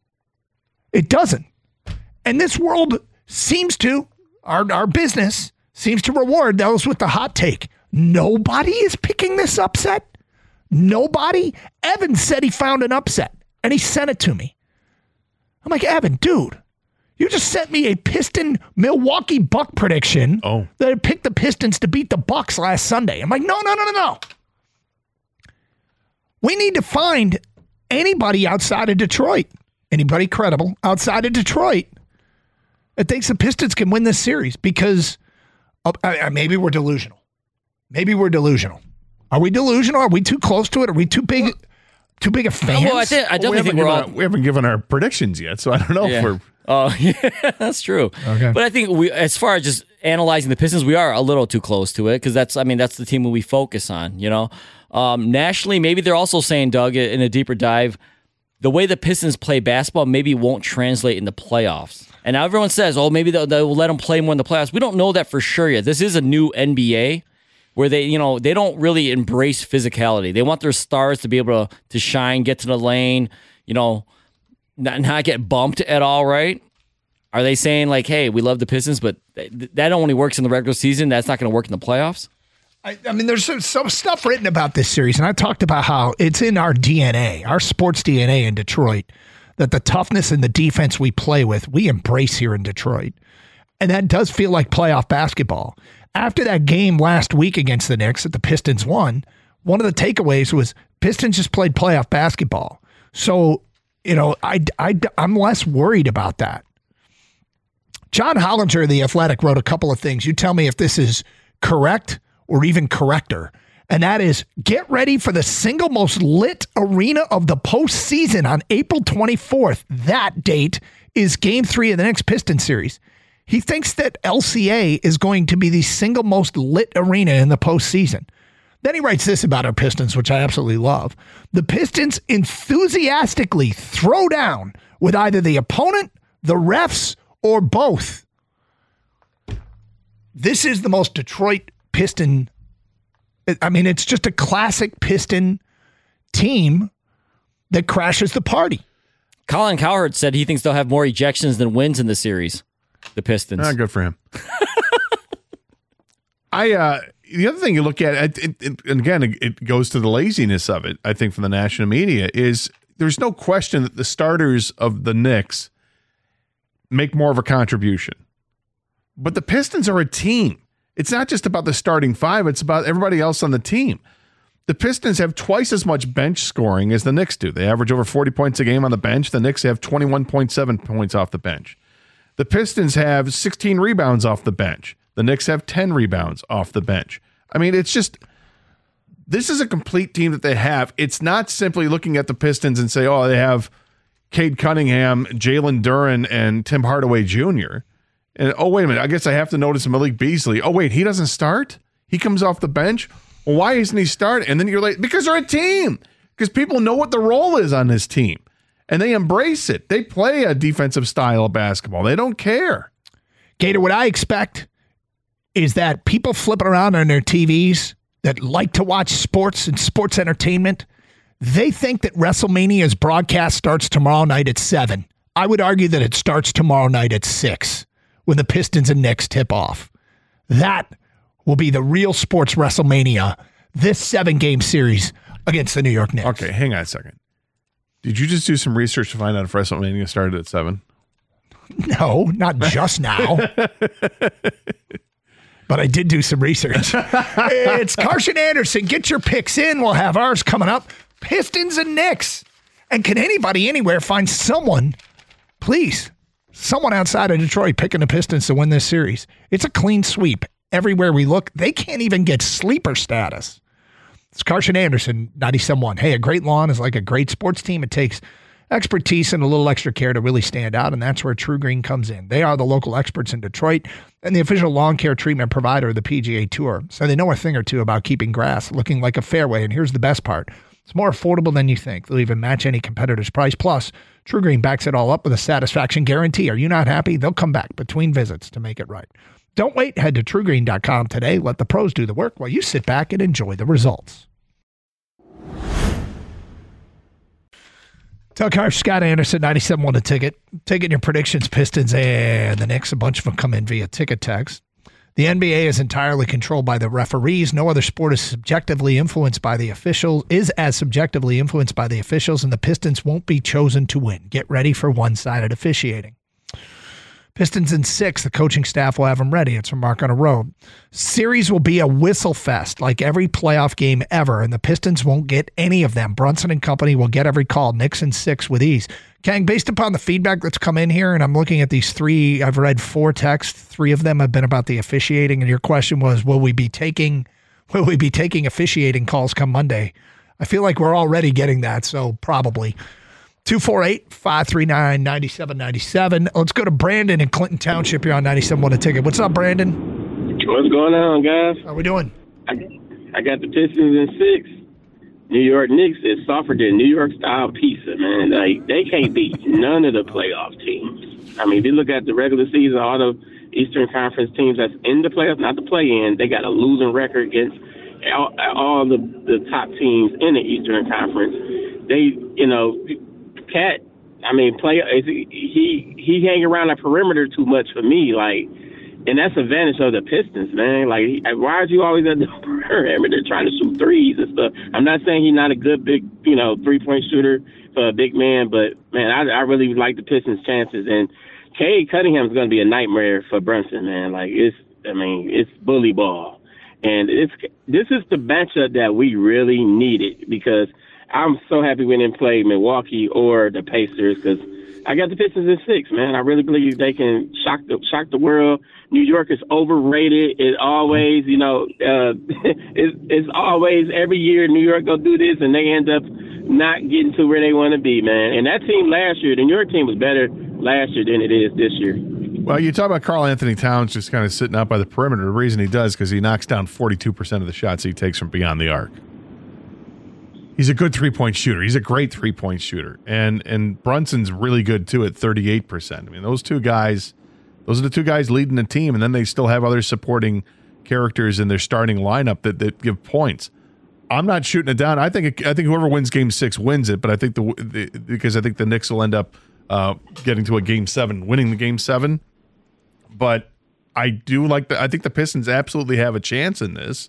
It doesn't. And this world seems to, our, our business seems to reward those with the hot take. Nobody is picking this upset. Nobody. Evan said he found an upset, and he sent it to me. I'm like, Evan, dude, you just sent me a Piston Milwaukee Buck prediction oh. that had picked the Pistons to beat the Bucks last Sunday. I'm like, no, no, no, no, no. We need to find anybody outside of Detroit, anybody credible outside of Detroit that thinks the Pistons can win this series because uh, uh, maybe we're delusional. Maybe we're delusional. Are we delusional? Are we too close to it? Are we too big, too big a fans? Well, I, think, I definitely well, we think we're all. Our, we haven't given our predictions yet, so I don't know Yeah. if we're. Oh, yeah, that's true. Okay. But I think we, as far as just analyzing the Pistons, we are a little too close to it because that's, I mean, that's the team that we focus on. You know, um, nationally, maybe they're also saying, Doug, in a deeper dive, the way the Pistons play basketball maybe won't translate in the playoffs. And now everyone says, oh, maybe they'll, they'll let them play more in the playoffs. We don't know that for sure yet. This is a new N B A where they, you know, they don't really embrace physicality. They want their stars to be able to, to shine, get to the lane, you know, not, not get bumped at all, right? Are they saying like, hey, we love the Pistons, but th- that only works in the regular season. That's not going to work in the playoffs? I, I mean, there's some, some stuff written about this series, and I talked about how it's in our D N A, our sports D N A in Detroit, that the toughness and the defense we play with, we embrace here in Detroit. And that does feel like playoff basketball. After that game last week against the Knicks that the Pistons won, one of the takeaways was Pistons just played playoff basketball. So, you know, I, I, I'm less worried about that. John Hollinger of The Athletic wrote a couple of things. You tell me if this is correct or even correcter. And that is, get ready for the single most lit arena of the postseason on April twenty-fourth. That date is game three of the next Pistons series. He thinks that L C A is going to be the single most lit arena in the postseason. Then he writes this about our Pistons, which I absolutely love. The Pistons enthusiastically throw down with either the opponent, the refs, or both. This is the most Detroit Piston. I mean, it's just a classic Piston team that crashes the party. Colin Cowherd said he thinks they'll have more ejections than wins in the series. The Pistons. Ah, good for him. I uh, the other thing you look at, it, it, and again, it, it goes to the laziness of it. I think from the national media is there's no question that the starters of the Knicks make more of a contribution, but the Pistons are a team. It's not just about the starting five; it's about everybody else on the team. The Pistons have twice as much bench scoring as the Knicks do. They average over forty points a game on the bench. The Knicks have twenty-one point seven points off the bench. The Pistons have sixteen rebounds off the bench. The Knicks have ten rebounds off the bench. I mean, it's just, this is a complete team that they have. It's not simply looking at the Pistons and say, oh, they have Cade Cunningham, Jalen Duren, and Tim Hardaway Junior And, oh, wait a minute, I guess I have to notice Malik Beasley. Oh, wait, he doesn't start? He comes off the bench? Well, why isn't he starting? And then you're like, because they're a team. Because people know what the role is on this team. And they embrace it. They play a defensive style of basketball. They don't care. Gator, what I expect is that people flipping around on their T Vs that like to watch sports and sports entertainment, they think that WrestleMania's broadcast starts tomorrow night at seven. I would argue that it starts tomorrow night at six when the Pistons and Knicks tip off. That will be the real sports WrestleMania, this seven-game series against the New York Knicks. Okay, hang on a second. Did you just do some research to find out if WrestleMania started at seven? No, not just now. But I did do some research. It's Carson Anderson. Get your picks in. We'll have ours coming up. Pistons and Knicks. And can anybody anywhere find someone, please, someone outside of Detroit picking the Pistons to win this series? It's a clean sweep. Everywhere we look, they can't even get sleeper status. It's Carson Anderson, ninety-seven point one. Hey, a great lawn is like a great sports team. It takes expertise and a little extra care to really stand out, and that's where True Green comes in. They are the local experts in Detroit and the official lawn care treatment provider of the P G A Tour, so they know a thing or two about keeping grass looking like a fairway. And here's the best part. It's more affordable than you think. They'll even match any competitor's price. Plus, True Green backs it all up with a satisfaction guarantee. Are you not happy? They'll come back between visits to make it right. Don't wait. Head to true green dot com today. Let the pros do the work while you sit back and enjoy the results. Tell Car Scott Anderson, ninety-seven point one The Ticket. Taking your predictions, Pistons and the Knicks. A bunch of them come in via ticket text. The N B A is entirely controlled by the referees. No other sport is subjectively influenced by the officials, is as subjectively influenced by the officials, and the Pistons won't be chosen to win. Get ready for one-sided officiating. Pistons in six. The coaching staff will have them ready. It's from Mark on a Road. Series will be a whistle fest like every playoff game ever, and the Pistons won't get any of them. Brunson and company will get every call. Knicks in six with ease. Kang, based upon the feedback that's come in here, and I'm looking at these three, I've read four texts. Three of them have been about the officiating, and your question was, will we be taking, will we be taking officiating calls come Monday? I feel like we're already getting that, so probably. two four eight, five three nine, nine seven nine seven. Let's go to Brandon in Clinton Township here on ninety-seven point one A Ticket. What's up, Brandon? What's going on, guys? How we doing? I, I got the Pistons in six. New York Knicks is softer than New York style pizza, man. Like, they can't beat none of the playoff teams. I mean, if you look at the regular season, all the Eastern Conference teams that's in the playoffs, not the play-in, they got a losing record against all, all the, the top teams in the Eastern Conference. They, you know, Cat, I mean, play. He he hang around the perimeter too much for me, like, and that's the advantage of the Pistons, man. Like, why are you always at the perimeter trying to shoot threes and stuff? I'm not saying he's not a good big, you know, three point shooter for a big man, but man, I, I really like the Pistons' chances. And Cade Cunningham is going to be a nightmare for Brunson, man. Like, it's, I mean, it's bully ball, and it's this is the matchup that we really needed because. I'm so happy we didn't play Milwaukee or the Pacers because I got the Pistons in six, man. I really believe they can shock the shock the world. New York is overrated. It always, you know, uh, it's, it's always every year New York go do this and they end up not getting to where they want to be, man. And that team last year, the New York team was better last year than it is this year. Well, you talk about Karl Anthony Towns just kind of sitting out by the perimeter. The reason he does because he knocks down forty-two percent of the shots he takes from beyond the arc. He's a good three-point shooter. He's a great three-point shooter. And and Brunson's really good, too, at thirty-eight percent. I mean, those two guys, those are the two guys leading the team, and then they still have other supporting characters in their starting lineup that, that give points. I'm not shooting it down. I think I think whoever wins Game Six wins it, but I think the, the because I think the Knicks will end up uh, getting to a Game Seven, winning the Game Seven. But I do like the. I think the Pistons absolutely have a chance in this.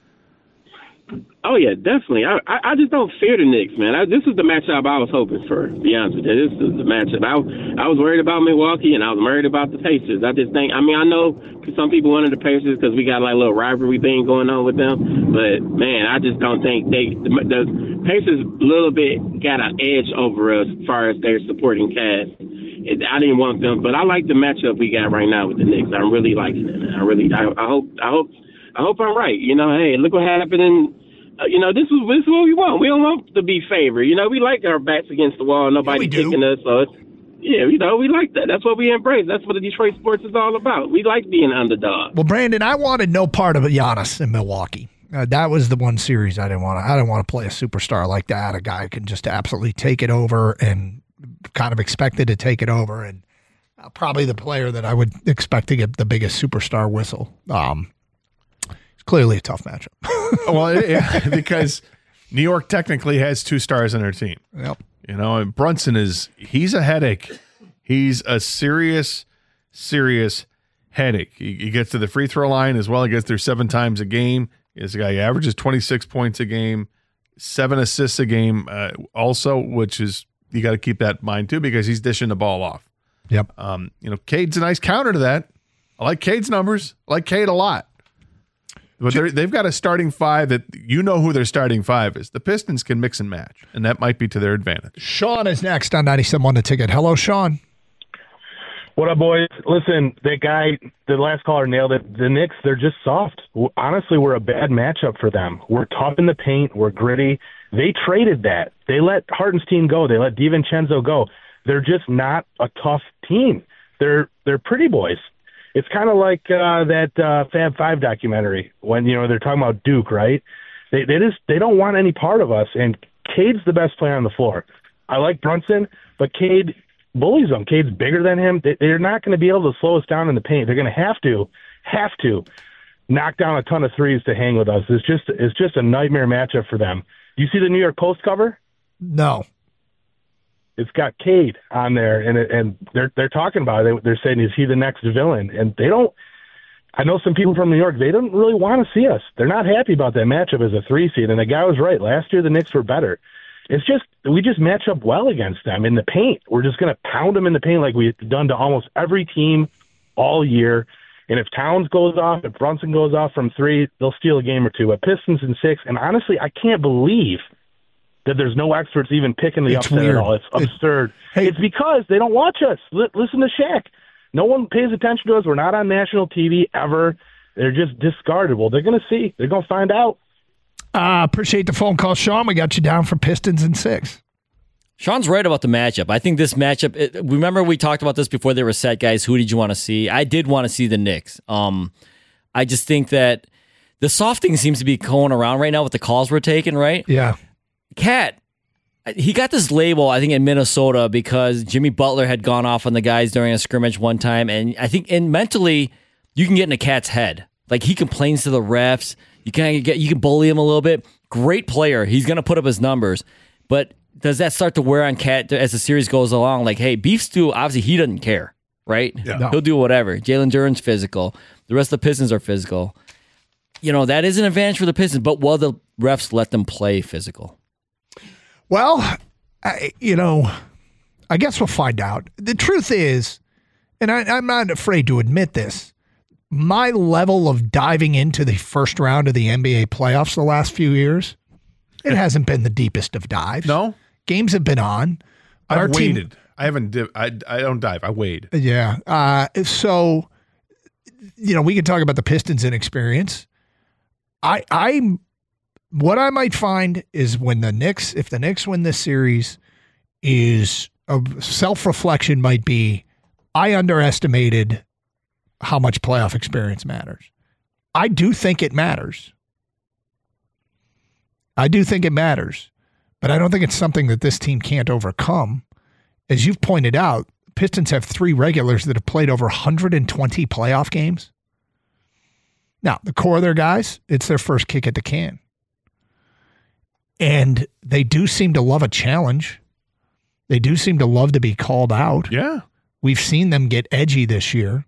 Oh, yeah, definitely. I, I, I just don't fear the Knicks, man. I, this is the matchup I was hoping for, to be honest with you. This is the matchup. I, I was worried about Milwaukee, and I was worried about the Pacers. I just think, I mean, I know some people wanted the Pacers because we got like a little rivalry thing going on with them. But, man, I just don't think they – the, the Pacers a little bit got an edge over us as far as their supporting cast. It, I didn't want them, but I like the matchup we got right now with the Knicks. I'm really liking it, man. I really – I hope – I hope – I hope I'm right. You know, hey, look what happened in, uh, you know, this is, this is what we want. We don't want to be favored. You know, we like our backs against the wall, nobody yeah, kicking us. So, it's, yeah, you know, we like that. That's what we embrace. That's what the Detroit sports is all about. We like being underdog. Well, Brandon, I wanted no part of Giannis in Milwaukee. Uh, that was the one series I didn't want to. I didn't want to play a superstar like that, a guy who can just absolutely take it over and kind of expected to take it over. And uh, probably the player that I would expect to get the biggest superstar whistle. Um, Clearly a tough matchup. Well, yeah, because New York technically has two stars on their team. Yep. You know, and Brunson is, he's a headache. He's a serious, serious headache. He, he gets to the free throw line as well. He gets there seven times a game. He's a guy who averages twenty-six points a game, seven assists a game uh, also, which is, you got to keep that in mind too, because he's dishing the ball off. Yep. Um, you know, Cade's a nice counter to that. I like Cade's numbers. I like Cade a lot. But they've got a starting five that you know who their starting five is. The Pistons can mix and match, and that might be to their advantage. Sean is next on ninety-seven point one The Ticket. Hello, Sean. What up, boys? Listen, that guy, the last caller nailed it. The Knicks, they're just soft. Honestly, we're a bad matchup for them. We're tough in the paint. We're gritty. They traded that. They let Hartenstein go. They let DiVincenzo go. They're just not a tough team. They're they're pretty boys. It's kind of like uh, that uh, Fab Five documentary when, you know, they're talking about Duke, right? They they just they don't want any part of us. And Cade's the best player on the floor. I like Brunson, but Cade bullies them. Cade's bigger than him. They, they're not going to be able to slow us down in the paint. They're going to have to, have to knock down a ton of threes to hang with us. It's just it's just a nightmare matchup for them. You see the New York Post cover? No. It's got Cade on there, and it, and they're they're talking about it. They're saying, is he the next villain? And they don't. I know some people from New York, they don't really want to see us. They're not happy about that matchup as a three seed. And the guy was right. Last year, the Knicks were better. It's just, we just match up well against them in the paint. We're just going to pound them in the paint like we've done to almost every team all year. And if Towns goes off, if Brunson goes off from three, they'll steal a game or two. But Pistons in six, and honestly, I can't believe that there's no experts even picking the It's upset weird. at all. It's absurd. It's because they don't watch us. Li- listen to Shaq. No one pays attention to us. We're not on national T V ever. They're just discarded. Well, they're going to see. They're going to find out. Uh, appreciate the phone call, Sean. We got you down for Pistons in six. Sean's right about the matchup. I think this matchup, it, remember we talked about this before they were set, guys. Who did you want to see? I did want to see the Knicks. Um, I just think that the softing seems to be going around right now with the calls we're taking, right? Yeah. Cat, he got this label, I think, in Minnesota because Jimmy Butler had gone off on the guys during a scrimmage one time. And I think and mentally, you can get in a Cat's head. Like, he complains to the refs. You can get you can bully him a little bit. Great player. He's going to put up his numbers. But does that start to wear on Cat as the series goes along? Like, hey, Beef Stew, obviously, he doesn't care, right? Yeah. No. He'll do whatever. Jalen Duren's physical. The rest of the Pistons are physical. You know, that is an advantage for the Pistons, but will the refs let them play physical? Well, I, you know, I guess we'll find out. The truth is, and I, I'm not afraid to admit this, my level of diving into the first round of the N B A playoffs the last few years, it hasn't been the deepest of dives. No? Games have been on. I've Our team- waded. I haven't. Div- I I don't dive. I wade. Yeah. Uh, so, you know, we can talk about the Pistons' inexperience. I, I, what I might find is when the Knicks, if the Knicks win this series, is a self-reflection might be, I underestimated how much playoff experience matters. I do think it matters. I do think it matters, but I don't think it's something that this team can't overcome. As you've pointed out, Pistons have three regulars that have played over one hundred twenty playoff games. Now, the core of their guys, it's their first kick at the can. And they do seem to love a challenge. They do seem to love to be called out. Yeah. We've seen them get edgy this year.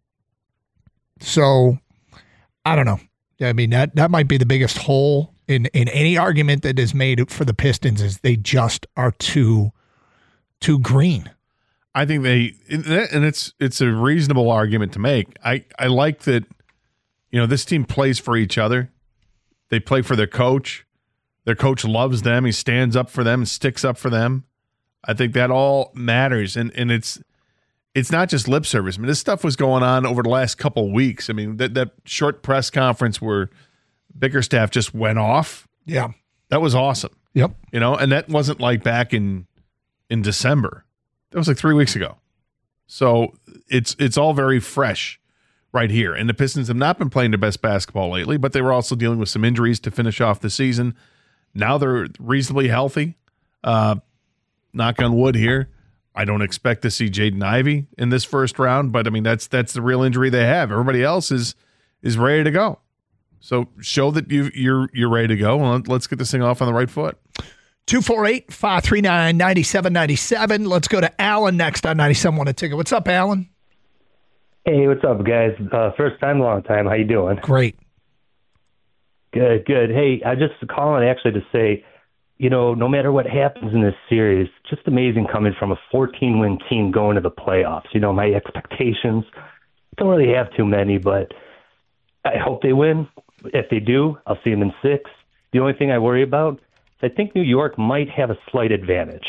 So, I don't know. I mean, that, that might be the biggest hole in, in any argument that is made for the Pistons is they just are too, too green. I think they, and it's it's a reasonable argument to make. I, I like that, you know, this team plays for each other. They play for their coach. Their coach loves them. He stands up for them and sticks up for them. I think that all matters. And and it's it's not just lip service. I mean, this stuff was going on over the last couple of weeks. I mean, that, that short press conference where Bickerstaff just went off. Yeah. That was awesome. Yep. You know, and that wasn't like back in in December. That was like three weeks ago. So it's it's all very fresh right here. And the Pistons have not been playing their best basketball lately, but they were also dealing with some injuries to finish off the season. Now they're reasonably healthy. Uh, knock on wood here. I don't expect to see Jaden Ivey in this first round, but I mean that's that's the real injury they have. Everybody else is is ready to go. So show that you you're you're ready to go, and let's get this thing off on the right foot. two four eight, five three nine, nine seven nine seven. Let's go to Alan next on ninety-seven point one A Ticket. What's up, Alan? Hey, what's up, guys? Uh, first time, long time. How you doing? Great. Good, good. Hey, I just calling actually to say, you know, no matter what happens in this series, just amazing coming from a fourteen-win team going to the playoffs. You know, my expectations don't really have too many, but I hope they win. If they do, I'll see them in six. The only thing I worry about is I think New York might have a slight advantage.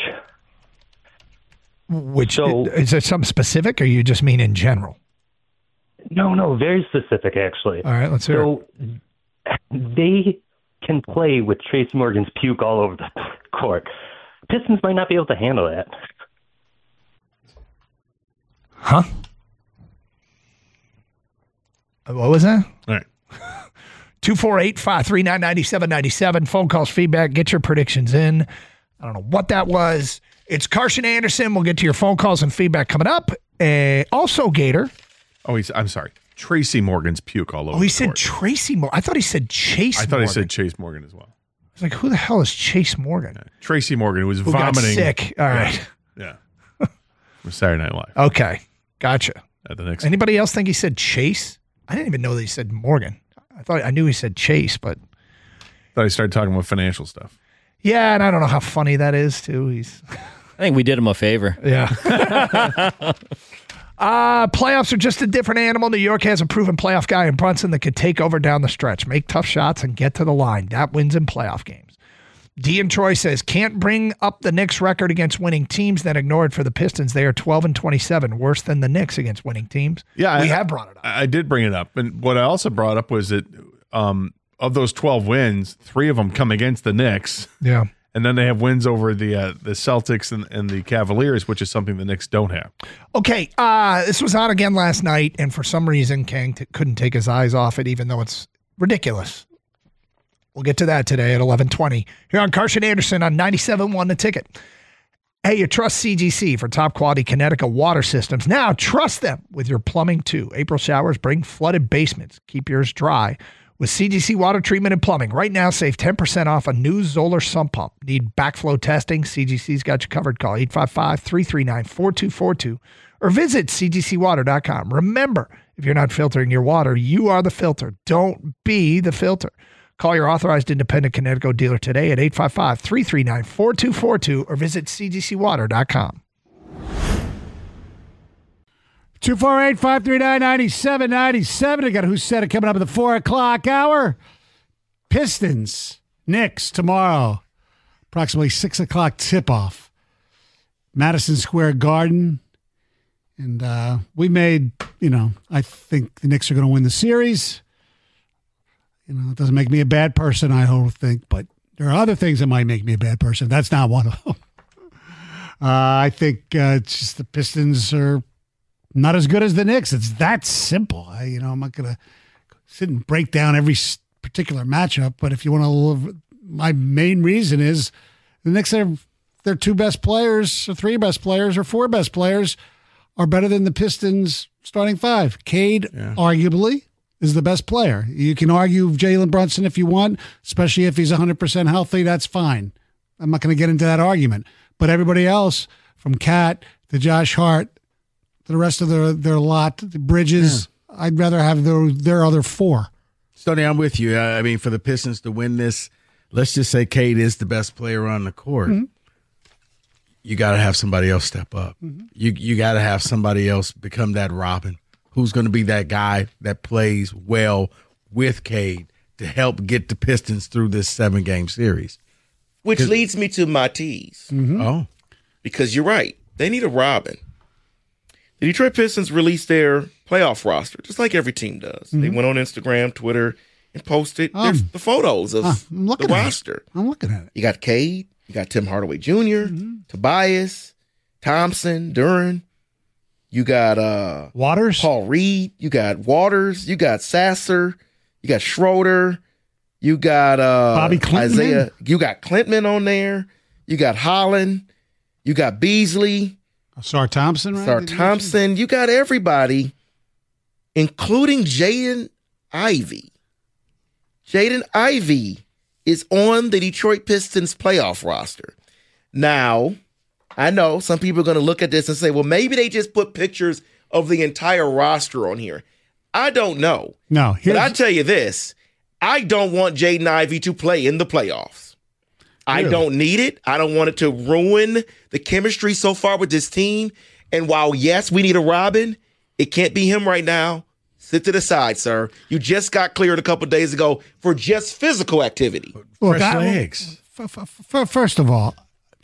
Which So- is there something specific, or you just mean in general? No, no, very specific, actually. All right, let's hear so, they can play with Tracy Morgan's puke all over the court. Pistons might not be able to handle that. Huh? What was that? All right. two four eight, five three nine, nine seven nine seven. Phone calls, feedback. Get your predictions in. I don't know what that was. It's Carson Anderson. We'll get to your phone calls and feedback coming up. Uh, also, Gator. Oh, he's. I'm sorry. Tracy Morgan's puke all over. Oh, he the said court. Tracy Morgan. I thought he said Chase I thought Morgan. he said Chase Morgan as well. I was like, who the hell is Chase Morgan? Tracy Morgan, who was Who got vomiting. sick. All right. Yeah. yeah. From Saturday Night Live. Okay. Gotcha. At the next. Anybody else think he said Chase? I didn't even know that he said Morgan. I thought I knew he said Chase, but Thought he started talking about financial stuff. yeah, and I don't know how funny that is too. He's I think we did him a favor. Yeah. Uh, playoffs are just a different animal. New York has a proven playoff guy in Brunson that could take over down the stretch, make tough shots, and get to the line. That wins in playoff games. D and Troy says, can't bring up the Knicks record against winning teams, then ignore it for the Pistons. They are twelve and twenty-seven, worse than the Knicks against winning teams. Yeah, we I, have brought it up. I did bring it up. And what I also brought up was that um, of those twelve wins, three of them come against the Knicks. Yeah. And then they have wins over the uh, the Celtics and, and the Cavaliers, which is something the Knicks don't have. Okay, uh, this was on again last night, and for some reason, Kang t- couldn't take his eyes off it, even though it's ridiculous. We'll get to that today at eleven twenty. Here on Carson Anderson on ninety-seven point one The Ticket. Hey, you trust C G C for top-quality Connecticut water systems. Now trust them with your plumbing, too. April showers bring flooded basements. Keep yours dry with C G C water treatment and plumbing. Right now, save ten percent off a new Zoller sump pump. Need backflow testing? C G C's got you covered. Call eight five five, three three nine, four two four two or visit c g c water dot com. Remember, if you're not filtering your water, you are the filter. Don't be the filter. Call your authorized independent Connecticut dealer today at eight five five, three three nine, four two four two or visit c g c water dot com. two four eight, five three nine, nine seven nine seven. I got Who Said It coming up at the four o'clock hour. Pistons, Knicks tomorrow. Approximately six o'clock tip-off. Madison Square Garden. And uh, we made, you know, I think the Knicks are going to win the series. You know, it doesn't make me a bad person, I don't think, but there are other things that might make me a bad person. That's not one of them. uh, I think uh, it's just the Pistons are not as good as the Knicks. It's that simple. I, you know, I'm not going to sit and break down every particular matchup, but if you want to live, my main reason is the Knicks are their two best players, or three best players, or four best players are better than the Pistons starting five. Cade, yeah. arguably, is the best player. You can argue Jalen Brunson if you want, especially if he's one hundred percent healthy. That's fine. I'm not going to get into that argument. But everybody else, from Cat to Josh Hart, to the rest of their, their lot, the Bridges, yeah. I'd rather have their, their other four. Stoney, I'm with you. I mean, for the Pistons to win this, let's just say Cade is the best player on the court. Mm-hmm. You got to have somebody else step up. Mm-hmm. You you got to have somebody else become that Robin, who's going to be that guy that plays well with Cade to help get the Pistons through this seven-game series. Which leads me to my tease. Mm-hmm. Oh. Because you're right. They need a Robin. The Detroit Pistons released their playoff roster, just like every team does. Mm-hmm. They went on Instagram, Twitter, and posted um, their, the photos of uh, the roster. It. I'm looking at it. You got Cade. You got Tim Hardaway Junior, mm-hmm. Tobias, Thompson, Duran. You got uh, Waters, Paul Reed. You got Waters. You got Sasser. You got Schroeder. You got uh, Bobby Clinton. Isaiah. You got Clintman on there. You got Holland. You got Beasley. Sar Thompson, right? Sar Thompson. You got everybody, including Jaden Ivey. Jaden Ivey is on the Detroit Pistons playoff roster. Now, I know some people are going to look at this and say, well, maybe they just put pictures of the entire roster on here. I don't know. No. But I tell you this, I don't want Jaden Ivey to play in the playoffs. Really? I don't need it. I don't want it to ruin the chemistry so far with this team. And while, yes, we need a Robin, it can't be him right now. Sit to the side, sir. You just got cleared a couple days ago for just physical activity. Look, Fresh legs. F- f- f- first of all,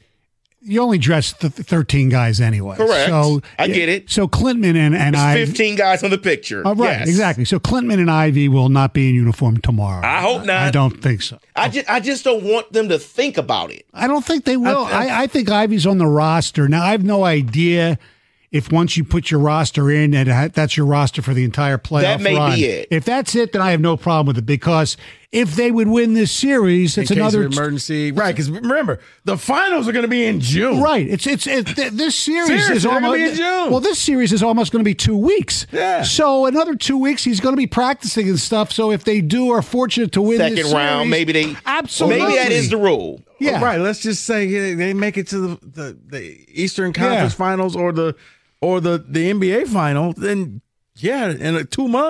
you only dress th- thirteen guys anyway. Correct. So I get it. So Clintman and, and I. fifteen guys on the picture. Oh, right, yes. exactly. So Clintman and Ivy will not be in uniform tomorrow. I hope not. I, I don't think so. I just, I just don't want them to think about it. I don't think they will. I, I, I think Ivy's on the roster. Now, I have no idea if once you put your roster in, and that's your roster for the entire playoff That may run. be it. If that's it, then I have no problem with it, because if they would win this series, it's in case another of emergency, right? Because remember, the finals are going to be in June, right? It's it's it, th- this series Seriously, is they're almost gonna be in June. Well, this series is almost going to be two weeks. Yeah. So another two weeks, he's going to be practicing and stuff. So if they do are fortunate to win Second this round, series, maybe they absolutely maybe that is the rule. Yeah, oh, right. Let's just say they make it to the the, the Eastern Conference Yeah. Finals or the or the the N B A final. Then yeah, in uh, two months.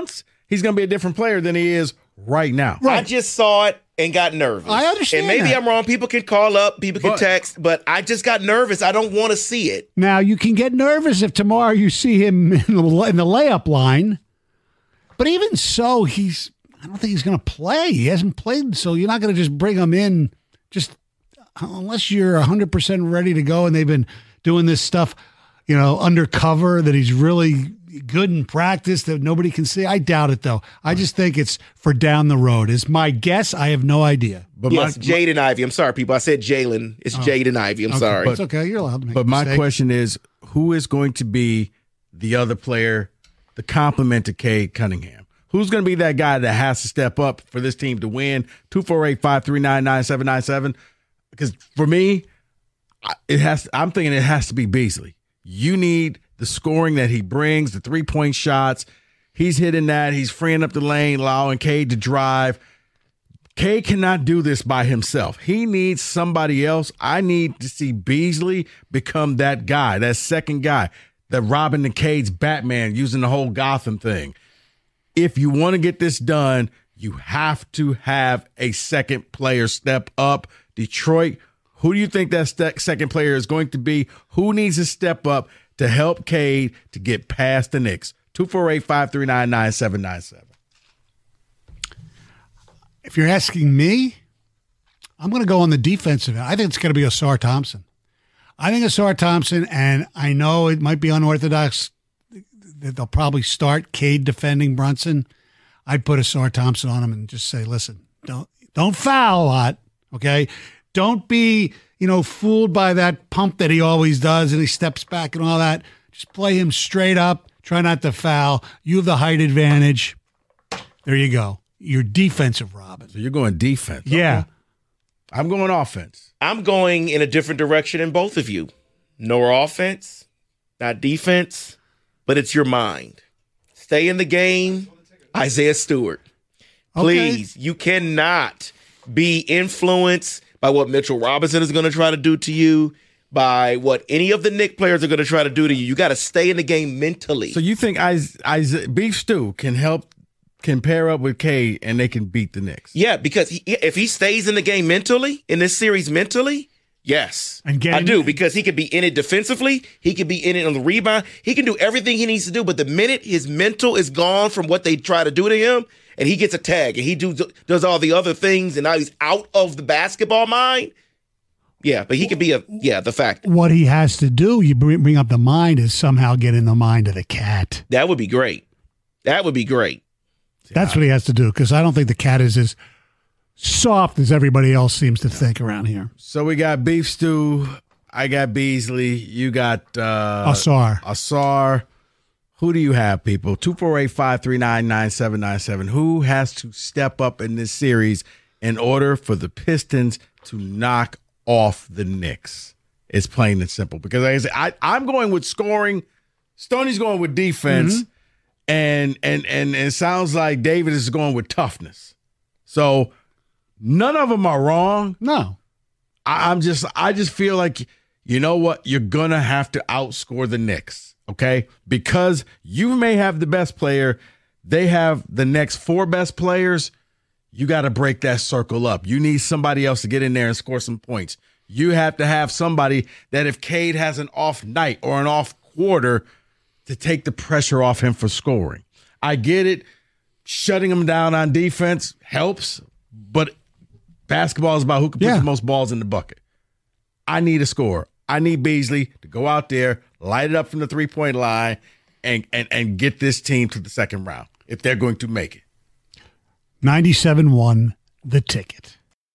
he's going to be a different player than he is right now. I just saw it and got nervous. I understand And maybe that. I'm wrong. People can call up, people can But- text, but I just got nervous. I don't want to see it. Now, you can get nervous if tomorrow you see him in the, in the layup line. But even so, he's I don't think he's going to play. He hasn't played, so you're not going to just bring him in just unless you're one hundred percent ready to go and they've been doing this stuff, you know, undercover, that he's really good in practice that nobody can see. I doubt it, though. I just think it's for down the road. Is my guess. I have no idea. But yes, my- Jaden Ivey. I'm sorry, people. I said Jalen. It's Oh. Jaden Ivey. I'm Okay, sorry. It's okay. You're allowed to make But a my mistake. question is, who is going to be the other player, the complement to Cade Cunningham? Who's going to be that guy that has to step up for this team to win? two four eight, five three nine, nine seven nine seven. Because for me, I- it has. I'm thinking it has to be Beasley. You need the scoring that he brings, the three-point shots. He's hitting that. He's freeing up the lane, allowing Cade to drive. Cade cannot do this by himself. He needs somebody else. I need to see Beasley become that guy, that second guy, that Robin and Cade's Batman, using the whole Gotham thing. If you want to get this done, you have to have a second player step up. Detroit, who do you think that st- second player is going to be? Who needs to step up to help Cade to get past the Knicks? two four eight, five three nine, nine seven nine seven. If you're asking me, I'm going to go on the defensive end. I think it's going to be Asar Thompson. I think Asar Thompson, and I know it might be unorthodox that they'll probably start Cade defending Brunson. I'd put Asar Thompson on him and just say, listen, don't don't foul a lot, okay? Don't be, you know, fooled by that pump that he always does and he steps back and all that. Just play him straight up. Try not to foul. You have the height advantage. There you go. Your defensive Robin. So you're going defense. Yeah. Okay. I'm going offense. I'm going in a different direction than both of you. No offense, not defense, but it's your mind. Stay in the game, Isaiah Stewart. Please, okay. You cannot be influenced by what Mitchell Robinson is going to try to do to you, by what any of the Knicks players are going to try to do to you. You got to stay in the game mentally. So you think Isaiah, Beef Stew can help, can pair up with Cade and they can beat the Knicks? Yeah, because he, if he stays in the game mentally, in this series mentally, yes, and I do, because he could be in it defensively. He could be in it on the rebound. He can do everything he needs to do. But the minute his mental is gone from what they try to do to him, and he gets a tag and he do, does all the other things, and now he's out of the basketball mind. Yeah, but he could be a yeah the fact. What he has to do, you bring bring up the mind, is somehow get in the mind of the cat. That would be great. That would be great. That's what he has to do, because I don't think the cat is as soft as everybody else seems to think around here. So we got Beef Stew. I got Beasley. You got uh, Asar. Asar. Who do you have, people? two four eight, five three nine, nine seven nine seven. Who has to step up in this series in order for the Pistons to knock off the Knicks? It's plain and simple. Because like I said, I, I'm going with scoring. Stoney's going with defense. Mm-hmm. And, and and it sounds like David is going with toughness. So none of them are wrong. No. I, I'm just I just feel like, you know what? You're going to have to outscore the Knicks, okay? Because you may have the best player. They have the next four best players. You got to break that circle up. You need somebody else to get in there and score some points. You have to have somebody that if Cade has an off night or an off quarter, to take the pressure off him for scoring. I get it. Shutting him down on defense helps, but basketball is about who can yeah. put the most balls in the bucket. I need a scorer. I need Beasley to go out there, light it up from the three-point line, and, and, and get this team to the second round if they're going to make it. ninety-seven one, the ticket.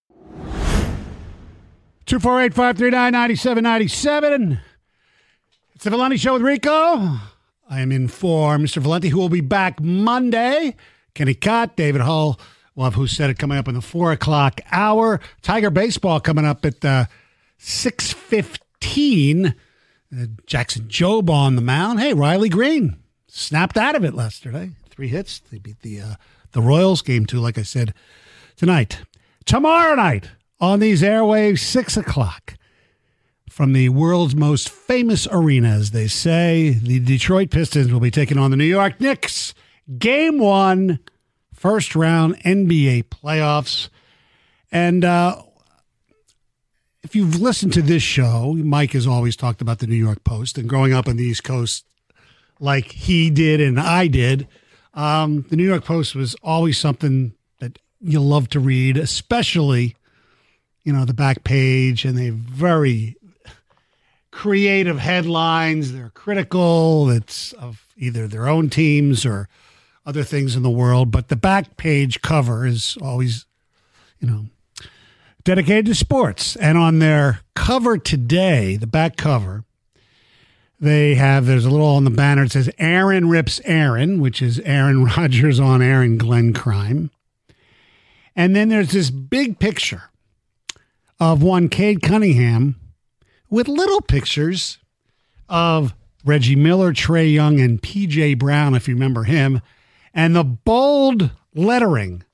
two four eight, five three nine, nine seven nine seven. It's the Valenti Show with Rico. I am in for Mister Valenti, who will be back Monday. Kenny Cott, David Hull. We'll have Who Said It coming up in the four o'clock hour. Tiger Baseball coming up at uh, six fifteen. Uh, Jackson Jobe on the mound. Hey, Riley Green snapped out of it yesterday. Three hits. They beat the uh, the Royals. Game two, like I said, tonight. Tomorrow night on these airwaves, six o'clock. From the world's most famous arena, as they say, the Detroit Pistons will be taking on the New York Knicks Game one, first round N B A playoffs. And uh, if you've listened to this show, Mike has always talked about the New York Post. And growing up on the East Coast like he did and I did, um, the New York Post was always something that you love to read, especially, you know, the back page. And they very creative headlines. They're critical. It's of either their own teams or other things in the world. But the back page cover is always, you know, dedicated to sports. And on their cover today, the back cover, they have, there's a little on the banner, it says Aaron Rips Aaron, which is Aaron Rodgers on air and Glenn Crime. And then there's this big picture of one Cade Cunningham with little pictures of Reggie Miller, Trae Young, and P J Brown, if you remember him. And the bold lettering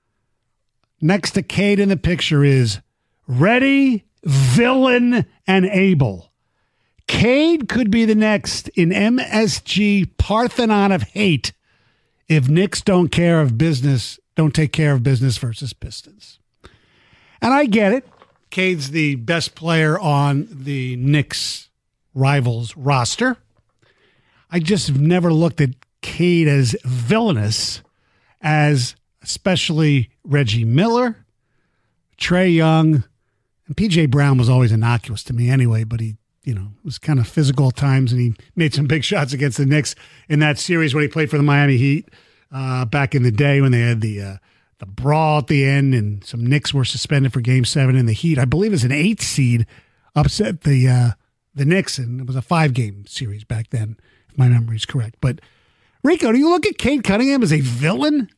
next to Cade in the picture is Ready, Villain, and Able. Cade could be the next in M S G Parthenon of hate if Knicks don't care of business, don't take care of business versus Pistons. And I get it. Cade's the best player on the Knicks rivals roster. I just have never looked at Cade as villainous as especially Reggie Miller, Trae Young, and P J Brown was always innocuous to me anyway, but he, you know, was kind of physical at times, and he made some big shots against the Knicks in that series when he played for the Miami Heat uh, back in the day when they had the uh, the brawl at the end, and some Knicks were suspended for Game Seven, and the Heat, I believe, as an eight seed, upset the uh, the Knicks, and it was a five game series back then, if my memory is correct. But Rico, do you look at Cade Cunningham as a villain?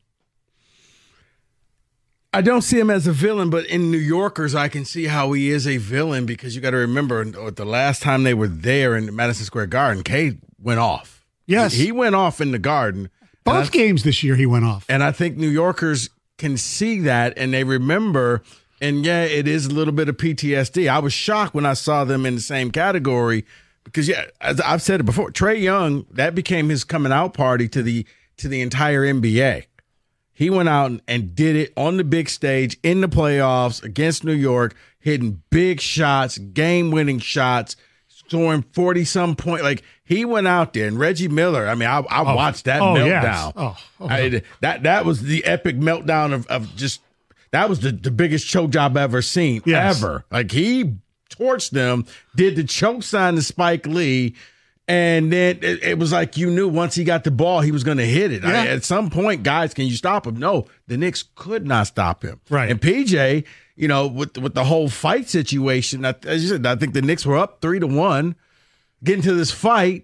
I don't see him as a villain, but in New Yorkers, I can see how he is a villain because you got to remember the last time they were there in Madison Square Garden, Cade went off. Yes. He went off in the Garden. Both I, games this year he went off. And I think New Yorkers can see that and they remember, and yeah, it is a little bit of P T S D. I was shocked when I saw them in the same category because, yeah, as I've said it before, Trae Young, that became his coming out party to the to the entire N B A. He went out and did it on the big stage in the playoffs against New York, hitting big shots, game-winning shots, scoring forty-some points. Like, he went out there, and Reggie Miller, I mean, I, I oh, watched that oh, meltdown. Yes. Oh, oh, I, that that was the epic meltdown of, of just – that was the, the biggest choke job I've ever seen, yes. ever. Like, he torched them, did the choke sign to Spike Lee, and then it, it was like you knew once he got the ball, he was going to hit it. Yeah. I, at some point, guys, can you stop him? No, the Knicks could not stop him. Right. And P J, you know, with with the whole fight situation, I, as you said, I think the Knicks were up three to one, getting to this fight,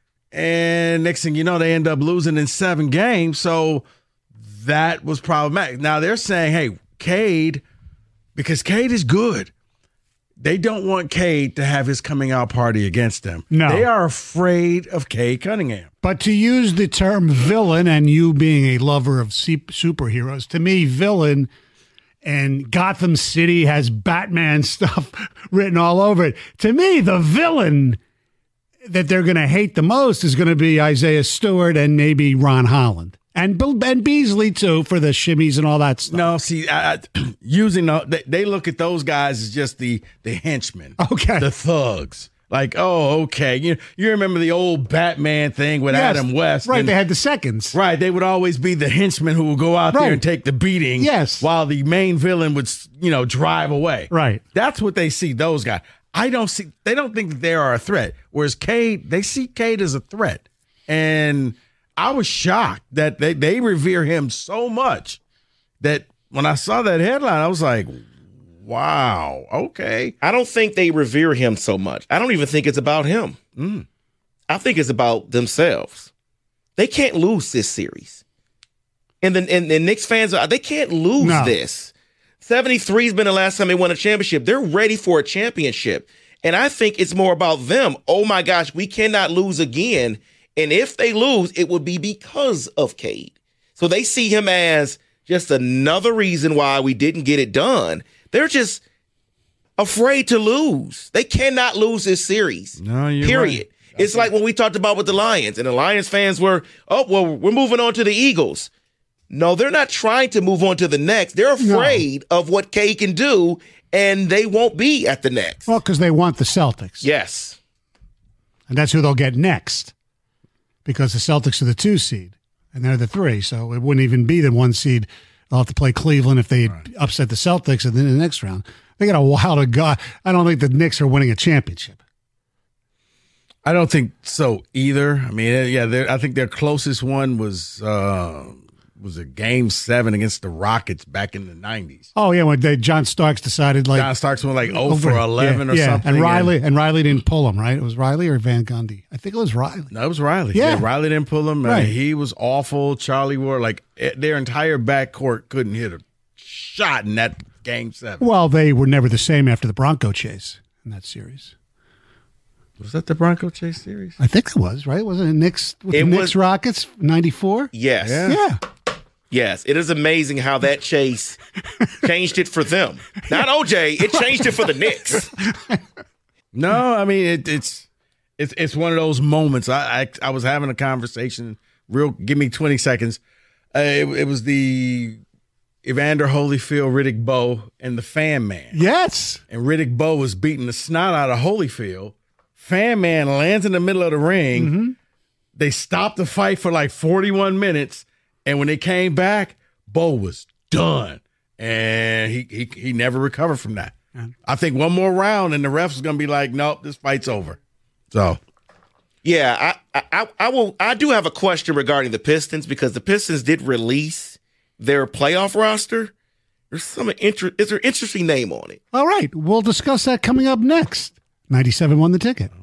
and next thing you know, they end up losing in seven games. So that was problematic. Now they're saying, hey, Cade, because Cade is good. They don't want Cade to have his coming out party against them. No. They are afraid of Cade Cunningham. But to use the term villain, and you being a lover of superheroes, to me, villain and Gotham City has Batman stuff written all over it. To me, the villain that they're going to hate the most is going to be Isaiah Stewart and maybe Ron Holland. And Ben Beasley, too, for the shimmies and all that stuff. No, see, I, I, using the, they, they look at those guys as just the the henchmen, okay, the thugs. Like, oh, okay. You you remember the old Batman thing with yes, Adam West? Right, and, they had the seconds. Right, they would always be the henchmen who would go out right. there and take the beating. Yes, while the main villain would, you know, drive away. Right, that's what they see. Those guys. I don't see. They don't think that they are a threat. Whereas Cade, they see Cade as a threat, and I was shocked that they, they revere him so much that when I saw that headline, I was like, wow, okay. I don't think they revere him so much. I don't even think it's about him. Mm. I think it's about themselves. They can't lose this series. And the, and the Knicks fans, are, they can't lose no. this. seventy-three has been the last time they won a championship. They're ready for a championship. And I think it's more about them. Oh, my gosh, we cannot lose again. And if they lose, it would be because of Cade. So they see him as just another reason why we didn't get it done. They're just afraid to lose. They cannot lose this series. No, you're period. Right. It's like when we talked about with the Lions, and the Lions fans were, oh, well, we're moving on to the Eagles. No, they're not trying to move on to the next. They're afraid no. of what K can do, and they won't be at the next. Well, because they want the Celtics. Yes. And that's who they'll get next, because the Celtics are the two seed, and they're the three, so it wouldn't even be the one seed. They'll have to play Cleveland if they right. upset the Celtics, and then in the next round. They got a while to go. I don't think the Knicks are winning a championship. I don't think so either. I mean, yeah, I think their closest one was uh, was a game seven against the Rockets back in the nineties. Oh yeah, when they, John Starks decided like John Starks went like oh for eleven yeah, or yeah. something, and Riley and, and Riley didn't pull him. Right? It was Riley or Van Gundy. I think it was Riley. No, it was Riley. Yeah, yeah Riley didn't pull him. Right. Uh, he was awful. Charlie Ward, like their entire backcourt couldn't hit a shot in that game seven. Well, they were never the same after the Bronco chase in that series. Was that the Bronco chase series? I think it was, right? Wasn't it Knicks with it the was, Knicks Rockets ninety-four? Yes. Yeah. yeah. Yes. It is amazing how that chase changed it for them. Not O J, it changed it for the Knicks. No, I mean it, it's it's it's one of those moments. I, I I was having a conversation. Real, give me twenty seconds. Uh, it, it was the Evander Holyfield, Riddick Bowe, and the Fan Man. Yes. And Riddick Bowe was beating the snot out of Holyfield. Fan Man lands in the middle of the ring. Mm-hmm. They stopped the fight for like forty-one minutes. And when they came back, Bowe was done. And he he, he never recovered from that. Yeah. I think one more round and the refs is going to be like, nope, this fight's over. So. Yeah, I, I I will. I do have a question regarding the Pistons, because the Pistons did release their playoff roster. There's some inter- is there an interesting name on it? All right, we'll discuss that coming up next. ninety-seven won the ticket.